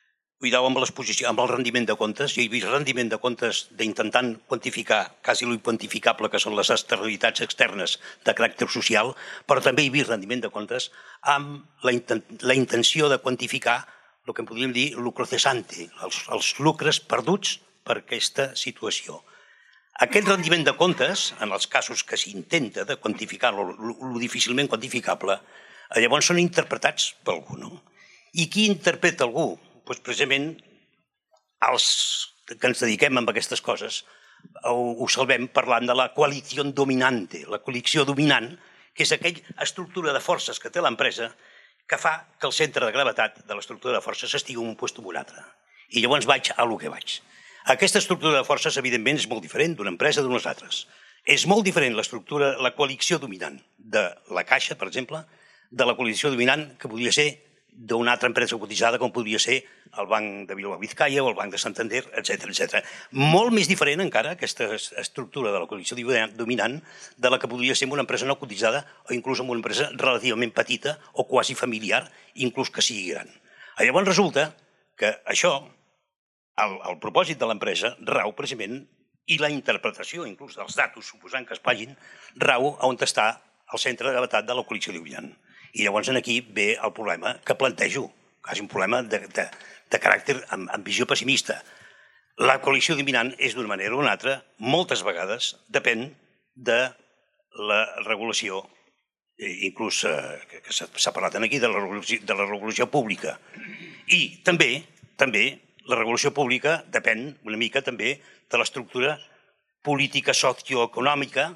cuidau amb el rendiment de comptes. Jo he vist rendiment de comptes d'intentant quantificar quasi l'inquantificable, que són les externalitats externes de caràcter social, però també he vist rendiment de comptes amb la intenció de quantificar el que en podríem dir lucro cesante, els lucres perduts per aquesta situació. Aquest rendiment de comptes, en els casos que s'intenta de quantificar lo difícilment quantificable, llavors són interpretats per algú, no? I qui interpreta algú? Doncs precisament els que ens dediquem a aquestes coses ho salvem parlant de la coalició dominante, la coalició dominant, que és aquella estructura de forces que té l'empresa que fa que el centre de gravetat de l'estructura de forces estigui en un lloc o un altre. I llavors vaig a lo que vaig. Aquesta estructura de forces, evidentment, és molt diferent d'una empresa d'unes altres. És molt diferent l'estructura, la coalició dominant de la Caixa, per exemple, de la coalició dominant que podria ser d'una altra empresa cotitzada com podria ser el Banc de Bilbao Vizcaya o el Banc de Santander, etc. Molt més diferent encara aquesta estructura de la coalició dominant de la que podria ser una empresa no cotitzada o inclús en una empresa relativament petita o quasi familiar, inclús que sigui gran. Llavors resulta que això, el propòsit de l'empresa rau precisament, i la interpretació inclús dels datos, suposant que es pagin, rau on està el centre de gravetat de la coalició dominant. I llavors aquí ve el problema que plantejo, que és un problema de caràcter amb visió pessimista. La coalició dominant és d'una manera o d'una altra, moltes vegades depèn de la regulació, inclús que s'ha parlat aquí, de la regulació pública. I també la regulació pública depèn una mica també de l'estructura política socioeconòmica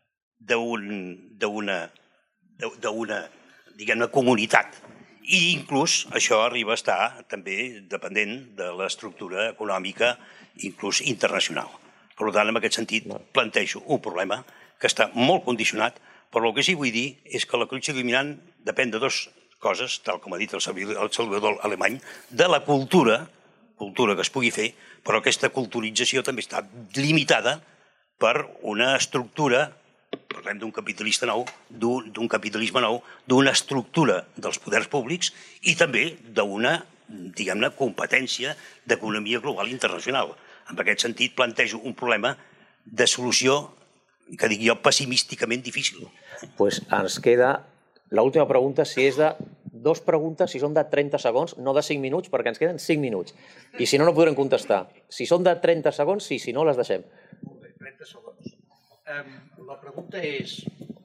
d'una diguem-ne, comunitat. I inclús això arriba a estar també dependent de l'estructura econòmica, inclús internacional. Per tant, en aquest sentit, plantejo un problema que està molt condicionat, però el que sí vull dir és que la coalició dominant depèn de dues coses, tal com ha dit el Salvador Alemany, de la cultura que es pugui fer, però aquesta culturització també està limitada per una estructura, parlem d'un capitalisme nou, d'una estructura dels poders públics i també d'una, diguem-ne, competència d'economia global internacional. En aquest sentit, plantejo un problema de solució, que dic jo, pessimísticament difícil. Pues ens queda l'última pregunta, si és de dues preguntes, si són de 30 segons, no de 5 minuts, perquè ens queden 5 minuts. I si no, no podrem contestar. Si són de 30 segons, sí, si no, les deixem. Molt bé, 30 segons. La pregunta és,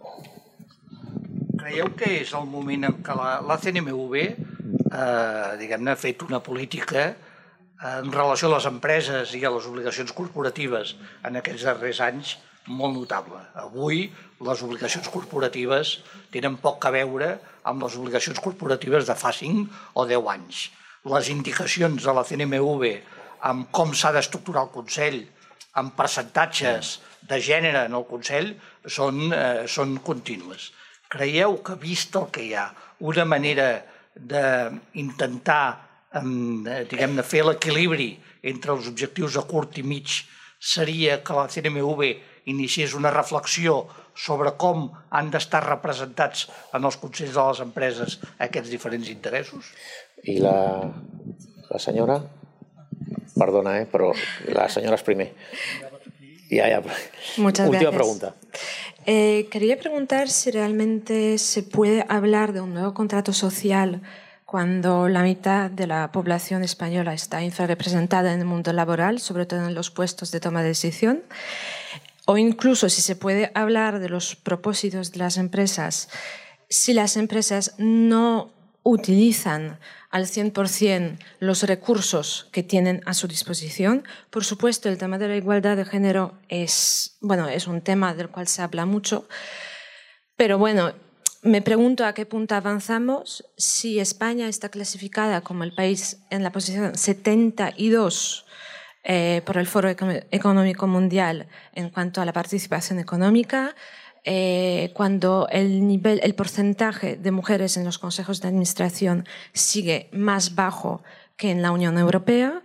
creieu que és el moment en què la CNMV diguem-ne, ha fet una política en relació a les empreses i a les obligacions corporatives en aquests darrers anys molt notable. Avui les obligacions corporatives tenen poc a veure amb les obligacions corporatives de fa 5 o 10 anys. Les indicacions de la CNMV amb com s'ha d'estructurar el Consell, amb percentatges de gènere en el Consell, són contínues. Creieu que, vist el que hi ha, una manera d'intentar diguem-ne, fer l'equilibri entre els objectius a curt i mig seria que la CNMV iniciés una reflexió sobre com han d'estar representats en els consells de les empreses aquests diferents interessos? I la senyora? Perdona, però la senyora és primer. Ya. Muchas Última gracias. pregunta. Quería preguntar si realmente se puede hablar de un nuevo contrato social cuando la mitad de la población española está infrarrepresentada en el mundo laboral, sobre todo en los puestos de toma de decisión, o incluso si se puede hablar de los propósitos de las empresas, si las empresas no utilizan al 100% los recursos que tienen a su disposición. Por supuesto, el tema de la igualdad de género es un tema del cual se habla mucho, pero bueno, me pregunto a qué punto avanzamos si España está clasificada como el país en la posición 72 por el Foro Económico Mundial en cuanto a la participación económica, cuando el porcentaje de mujeres en los consejos de administración sigue más bajo que en la Unión Europea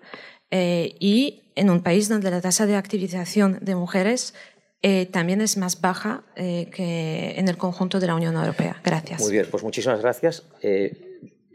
y en un país donde la tasa de activización de mujeres también es más baja que en el conjunto de la Unión Europea. Gracias. Muy bien, pues muchísimas gracias.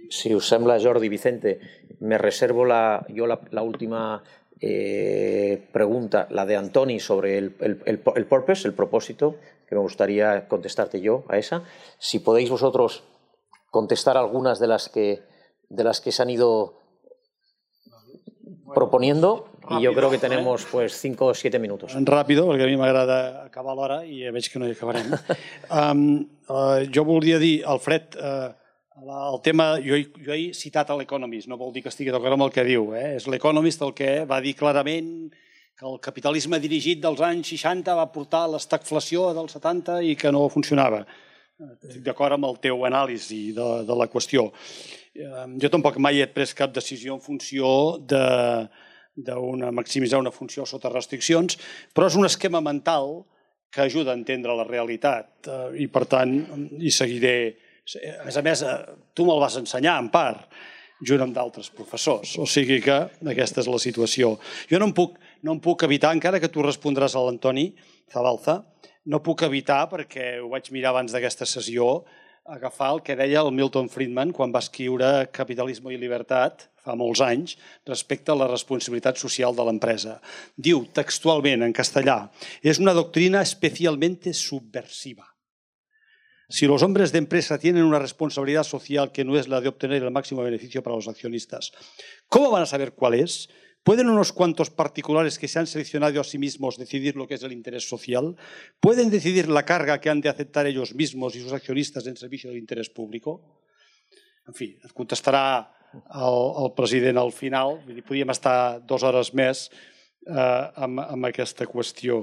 Si us sembla, Jordi i Vicente, me reservo la última pregunta, la de Antoni, sobre el purpose, el propósito, que me gustaría contestarte yo a esa. Si podéis vosotros contestar algunas de las que se han ido proponiendo, y jo crec que tenim pues 5 o 7 minuts. Ràpido, perquè a mi m'agrada acabar l'hora i veig que no hi acabarem. Jo voldria dir, Alfred, el tema, jo he citat l'Economist, no vol dir que estigui d'acord amb el que diu, és l'Economist el que va dir clarament que el capitalisme dirigit dels anys 60 va portar l'estagflació dels 70 i que no funcionava. Estic d'acord amb el teu anàlisi de la qüestió. Jo tampoc mai he pres cap decisió en funció de maximitzar una funció sota restriccions, però és un esquema mental que ajuda a entendre la realitat i, per tant, hi seguiré. A més, tu me'l vas ensenyar, en part, junt amb d'altres professors. O sigui que aquesta és la situació. Jo no em puc evitar, encara que tu respondràs a l'Antoni Zabalza, no puc evitar, perquè ho vaig mirar abans d'aquesta sessió, agafar el que deia el Milton Friedman quan va escriure Capitalismo y Libertad, fa molts anys, respecte a la responsabilitat social de l'empresa. Diu textualment, en castellà, es una doctrina especialmente subversiva. Si los hombres de empresa tienen una responsabilidad social que no es la de obtener el máximo beneficio para los accionistas, ¿cómo van a saber cuál es? ¿Pueden unos cuantos particulares que se han seleccionado a sí mismos decidir lo que es el interés social? ¿Pueden decidir la carga que han de aceptar ellos mismos y sus accionistas en servicio del interés público? En fi, et contestarà el president al final. Podríem estar 2 hores més amb aquesta qüestió.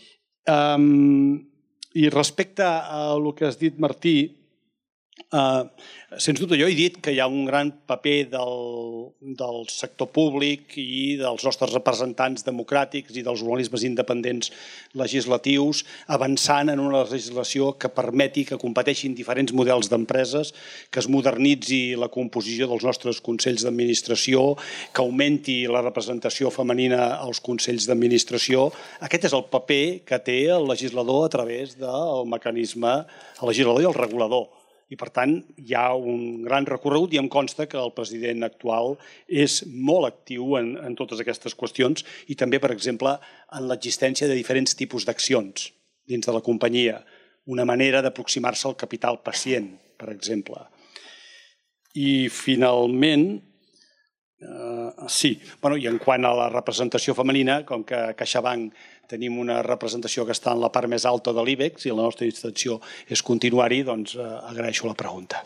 I respecte al que has dit, Martí, sens dubte jo he dit que hi ha un gran paper del sector públic i dels nostres representants democràtics i dels organismes independents legislatius avançant en una legislació que permeti que competeixin diferents models d'empreses, que es modernitzi la composició dels nostres consells d'administració, que augmenti la representació femenina als consells d'administració. Aquest és el paper que té el legislador a través del mecanisme, el legislador i el regulador. I, per tant, hi ha un gran recorregut i em consta que el president actual és molt actiu en totes aquestes qüestions i també, per exemple, en l'existència de diferents tipus d'accions dins de la companyia. Una manera d'aproximar-se al capital pacient, per exemple. I, finalment, sí, i en quant a la representació femenina, com que a CaixaBank tenim una representació que està en la part més alta de l'IBEX i la nostra intenció és continuar-hi, doncs agraeixo la pregunta.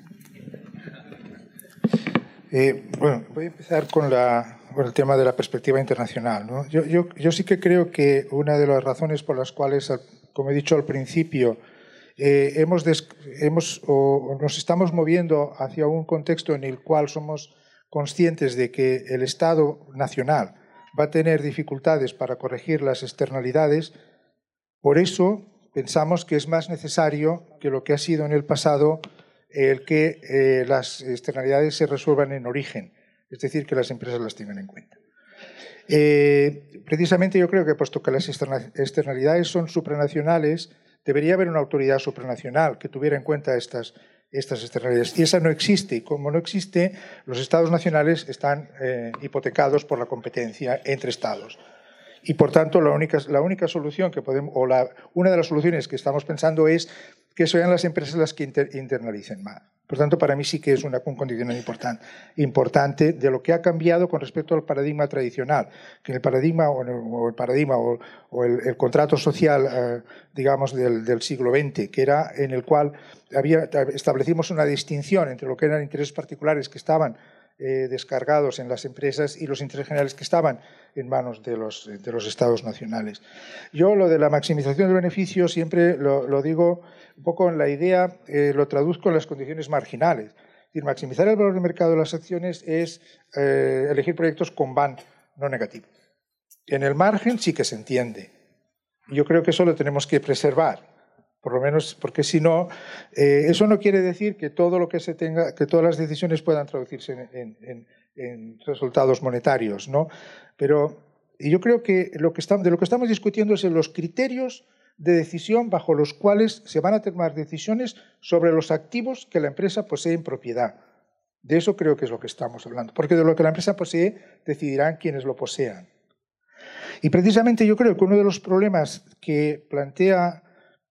Voy a empezar con el tema de la perspectiva internacional, ¿no? Yo sí que creo que una de las razones por las cuales, como he dicho al principio, nos estamos moviendo hacia un contexto en el cual somos conscientes de que el Estado nacional va a tener dificultades para corregir las externalidades, por eso pensamos que es más necesario que lo que ha sido en el pasado el que las externalidades se resuelvan en origen, es decir, que las empresas las tengan en cuenta. Precisamente yo creo que, puesto que las externalidades son supranacionales, debería haber una autoridad supranacional que tuviera en cuenta estas externalidades. Y esa no existe. Y como no existe, los Estados nacionales están hipotecados por la competencia entre Estados. Y, por tanto, la única solución que podemos, una de las soluciones que estamos pensando es que sean las empresas las que internalicen más. Por tanto, para mí sí que es un condicionante importante de lo que ha cambiado con respecto al paradigma tradicional, que el paradigma o el contrato social, digamos, del siglo XX, que era en el cual establecimos una distinción entre lo que eran intereses particulares que estaban descargados en las empresas y los intereses generales que estaban en manos de los estados nacionales. Yo lo de la maximización del beneficio siempre lo digo un poco en la idea, lo traduzco en las condiciones marginales. Es decir, maximizar el valor de mercado de las acciones es elegir proyectos con VAN no negativo. En el margen sí que se entiende. Yo creo que eso lo tenemos que preservar. Por lo menos, porque si no, eso no quiere decir que todo lo que se tenga, que todas las decisiones puedan traducirse en resultados monetarios, ¿no? Pero yo creo que de lo que estamos discutiendo es en los criterios de decisión bajo los cuales se van a tomar decisiones sobre los activos que la empresa posee en propiedad. De eso creo que es lo que estamos hablando, porque de lo que la empresa posee decidirán quienes lo posean. Y precisamente yo creo que uno de los problemas que plantea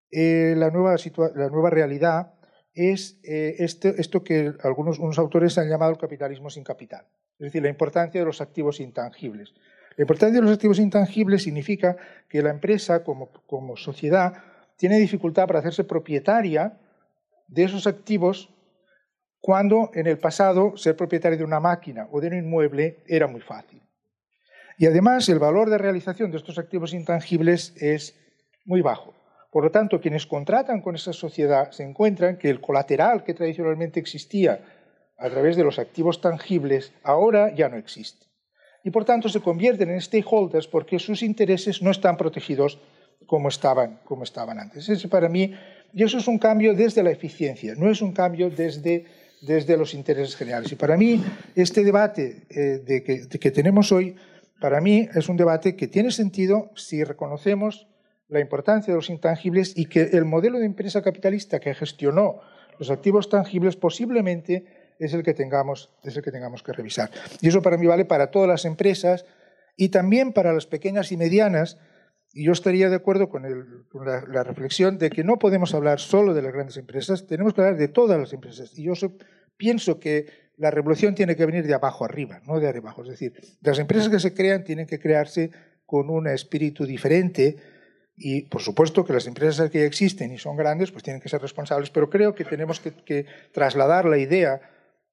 la nueva realidad es esto que unos autores han llamado el capitalismo sin capital, es decir, la importancia de los activos intangibles. La importancia de los activos intangibles significa que la empresa, como sociedad, tiene dificultad para hacerse propietaria de esos activos cuando en el pasado ser propietario de una máquina o de un inmueble era muy fácil. Y además el valor de realización de estos activos intangibles es muy bajo. Por lo tanto, quienes contratan con esa sociedad se encuentran que el colateral que tradicionalmente existía a través de los activos tangibles ahora ya no existe. Y por tanto se convierten en stakeholders porque sus intereses no están protegidos como estaban antes. Ese para mí, y eso es un cambio desde la eficiencia, no es un cambio desde los intereses generales. Y para mí, este debate que tenemos hoy, para mí es un debate que tiene sentido si reconocemos la importancia de los intangibles y que el modelo de empresa capitalista que gestionó los activos tangibles posiblemente es el que tengamos que revisar. Y eso para mí vale para todas las empresas y también para las pequeñas y medianas. Y yo estaría de acuerdo con la reflexión de que no podemos hablar solo de las grandes empresas, tenemos que hablar de todas las empresas. Y yo pienso que la revolución tiene que venir de abajo arriba, no de arriba abajo. Es decir, las empresas que se crean tienen que crearse con un espíritu diferente y, por supuesto, que las empresas que ya existen y son grandes pues tienen que ser responsables, pero creo que tenemos que trasladar la idea,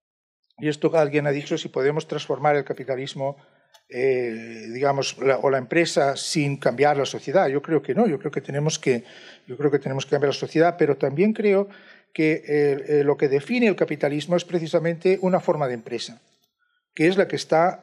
y esto alguien ha dicho, si podemos transformar el capitalismo digamos, o la empresa sin cambiar la sociedad. Yo creo que no, yo creo que tenemos que cambiar la sociedad, pero también creo que lo que define el capitalismo es precisamente una forma de empresa, que es la que está,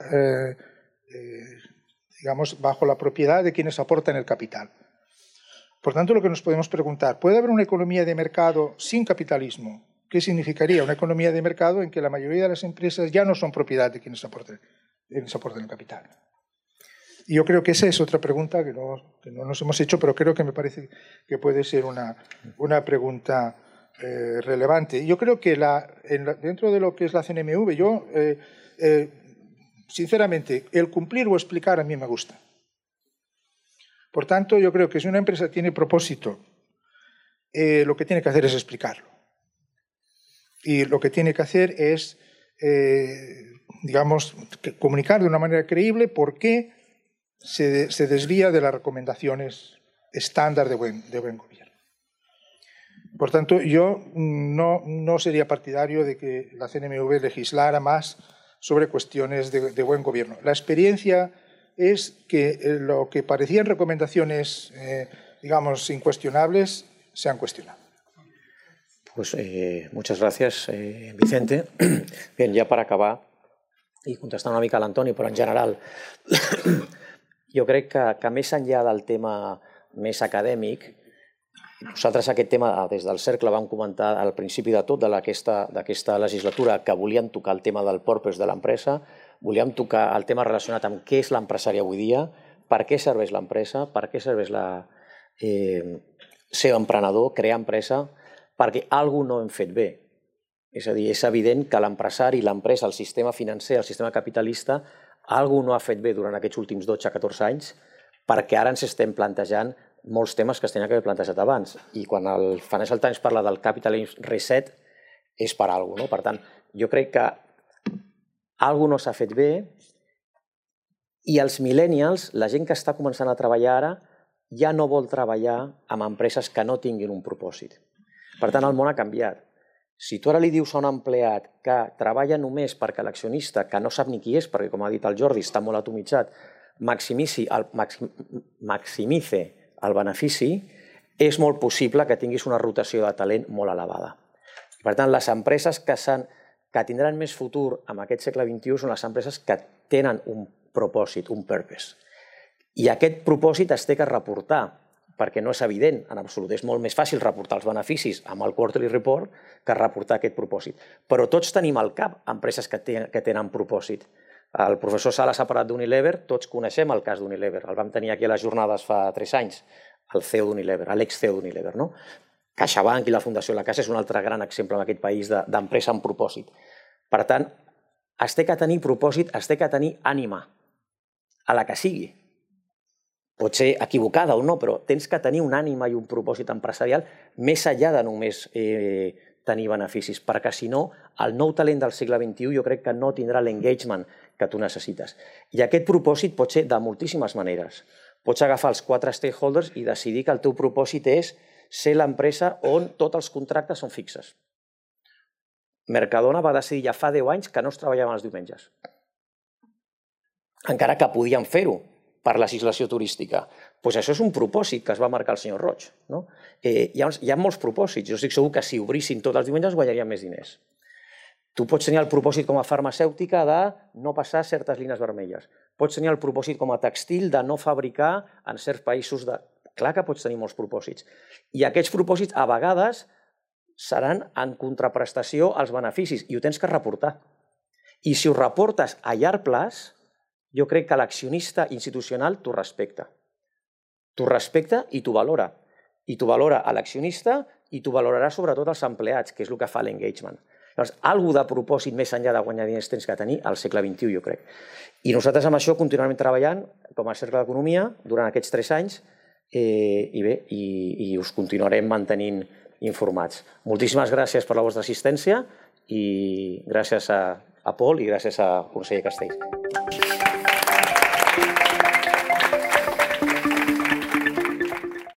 digamos, bajo la propiedad de quienes aportan el capital. Por tanto, lo que nos podemos preguntar, ¿puede haber una economía de mercado sin capitalismo? ¿Qué significaría una economía de mercado en que la mayoría de las empresas ya no son propiedad de quienes aportan el capital? Y yo creo que esa es otra pregunta que no nos hemos hecho, pero creo que me parece que puede ser una pregunta relevante. Yo creo que dentro de lo que es la CNMV, yo, sinceramente, el cumplir o explicar a mí me gusta. Por tanto, yo creo que si una empresa tiene propósito, lo que tiene que hacer es explicarlo. Y lo que tiene que hacer es, digamos, comunicar de una manera creíble por qué se desvía de las recomendaciones estándar de buen gobierno. Por tanto, yo no sería partidario de que la CNMV legislara más sobre cuestiones de buen gobierno. La experiencia es que lo que parecían recomendaciones, digamos, incuestionables, se han cuestionado. Pues muchas gracias, Vicente. Bien, ja per acabar i contestar una mica a l'Antoni, però en general jo crec que més enllà del tema més acadèmic, nosaltres aquest tema des del Cercle vam comentar al principi de tot d'aquesta legislatura que volíem tocar el tema del purpose de l'empresa, volíem tocar el tema relacionat amb què és l'empresari avui dia, per què serveix l'empresa, per què serveix ser emprenedor, crear empresa, perquè alguna cosa no hem fet bé. És a dir, és evident que l'empresari, l'empresa, el sistema financer, el sistema capitalista, alguna cosa no ha fet bé durant aquests últims 12-14 anys perquè ara ens estem plantejant molts temes que es tenien que haver plantejat abans. I quan el Financial Times parla del capitalism reset és per alguna cosa. Per tant, jo crec que alguna cosa no s'ha fet bé i els millennials, la gent que està començant a treballar ara, ja no vol treballar amb empreses que no tinguin un propòsit. Per tant, el món ha canviat. Si tu ara li dius a un empleat que treballa només perquè l'accionista, que no sap ni qui és, perquè, com ha dit el Jordi, està molt atomitzat, maximitzi el benefici, és molt possible que tinguis una rotació de talent molt elevada. Per tant, les empreses que tindran més futur en aquest segle XXI són les empreses que tenen un propòsit, un purpose. I aquest propòsit es té que reportar, perquè no és evident en absolut. És molt més fàcil reportar els beneficis amb el quarterly report que reportar aquest propòsit. Però tots tenim al cap empreses que tenen propòsit. El professor Sales ha parlat d'Unilever, tots coneixem el cas d'Unilever. El vam tenir aquí a les jornades fa 3 anys, el CEO d'Unilever, l'ex-CEO d'Unilever. CaixaBank i la Fundació La Caixa és un altre gran exemple en aquest país d'empresa amb propòsit. Per tant, es té que tenir propòsit, es té que tenir ànima, a la que sigui. Pot ser equivocada o no, però tens que tenir una ànima i un propòsit empresarial més enllà de només tenir beneficis, perquè si no, el nou talent del segle XXI jo crec que no tindrà l'engagement que tu necessites. I aquest propòsit pot ser de moltíssimes maneres. Pots agafar els 4 stakeholders i decidir que el teu propòsit és ser l'empresa on tots els contractes són fixes. Mercadona va decidir ja fa 10 anys que no es treballaven els diumenges. Encara que podien fer-ho per legislació turística. Doncs això és un propòsit que es va marcar el senyor Roig. Hi ha molts propòsits. Jo estic segur que si obrissin tots els diumenges guanyarien més diners. Tu pots tenir el propòsit com a farmacèutica de no passar certes línies vermelles. Pots tenir el propòsit com a textil de no fabricar en certs països. Clar que pots tenir molts propòsits. I aquests propòsits a vegades seran en contraprestació als beneficis i ho tens que reportar. I si ho reportes a llarg plaç, jo crec que l'accionista institucional t'ho respecta. T'ho respecta i t'ho valora. I t'ho valora a l'accionista i t'ho valorarà sobretot als empleats, que és el que fa l'engagement. Llavors, alguna de propòsit més enllà de guanyar diners tens que tenir al segle XXI, jo crec. I nosaltres amb això continuarem treballant com a Cercle d'Economia durant aquests 3 anys i us continuarem mantenint informats. Moltíssimes gràcies per la vostra assistència i gràcies a Pol i gràcies a conseller Castells.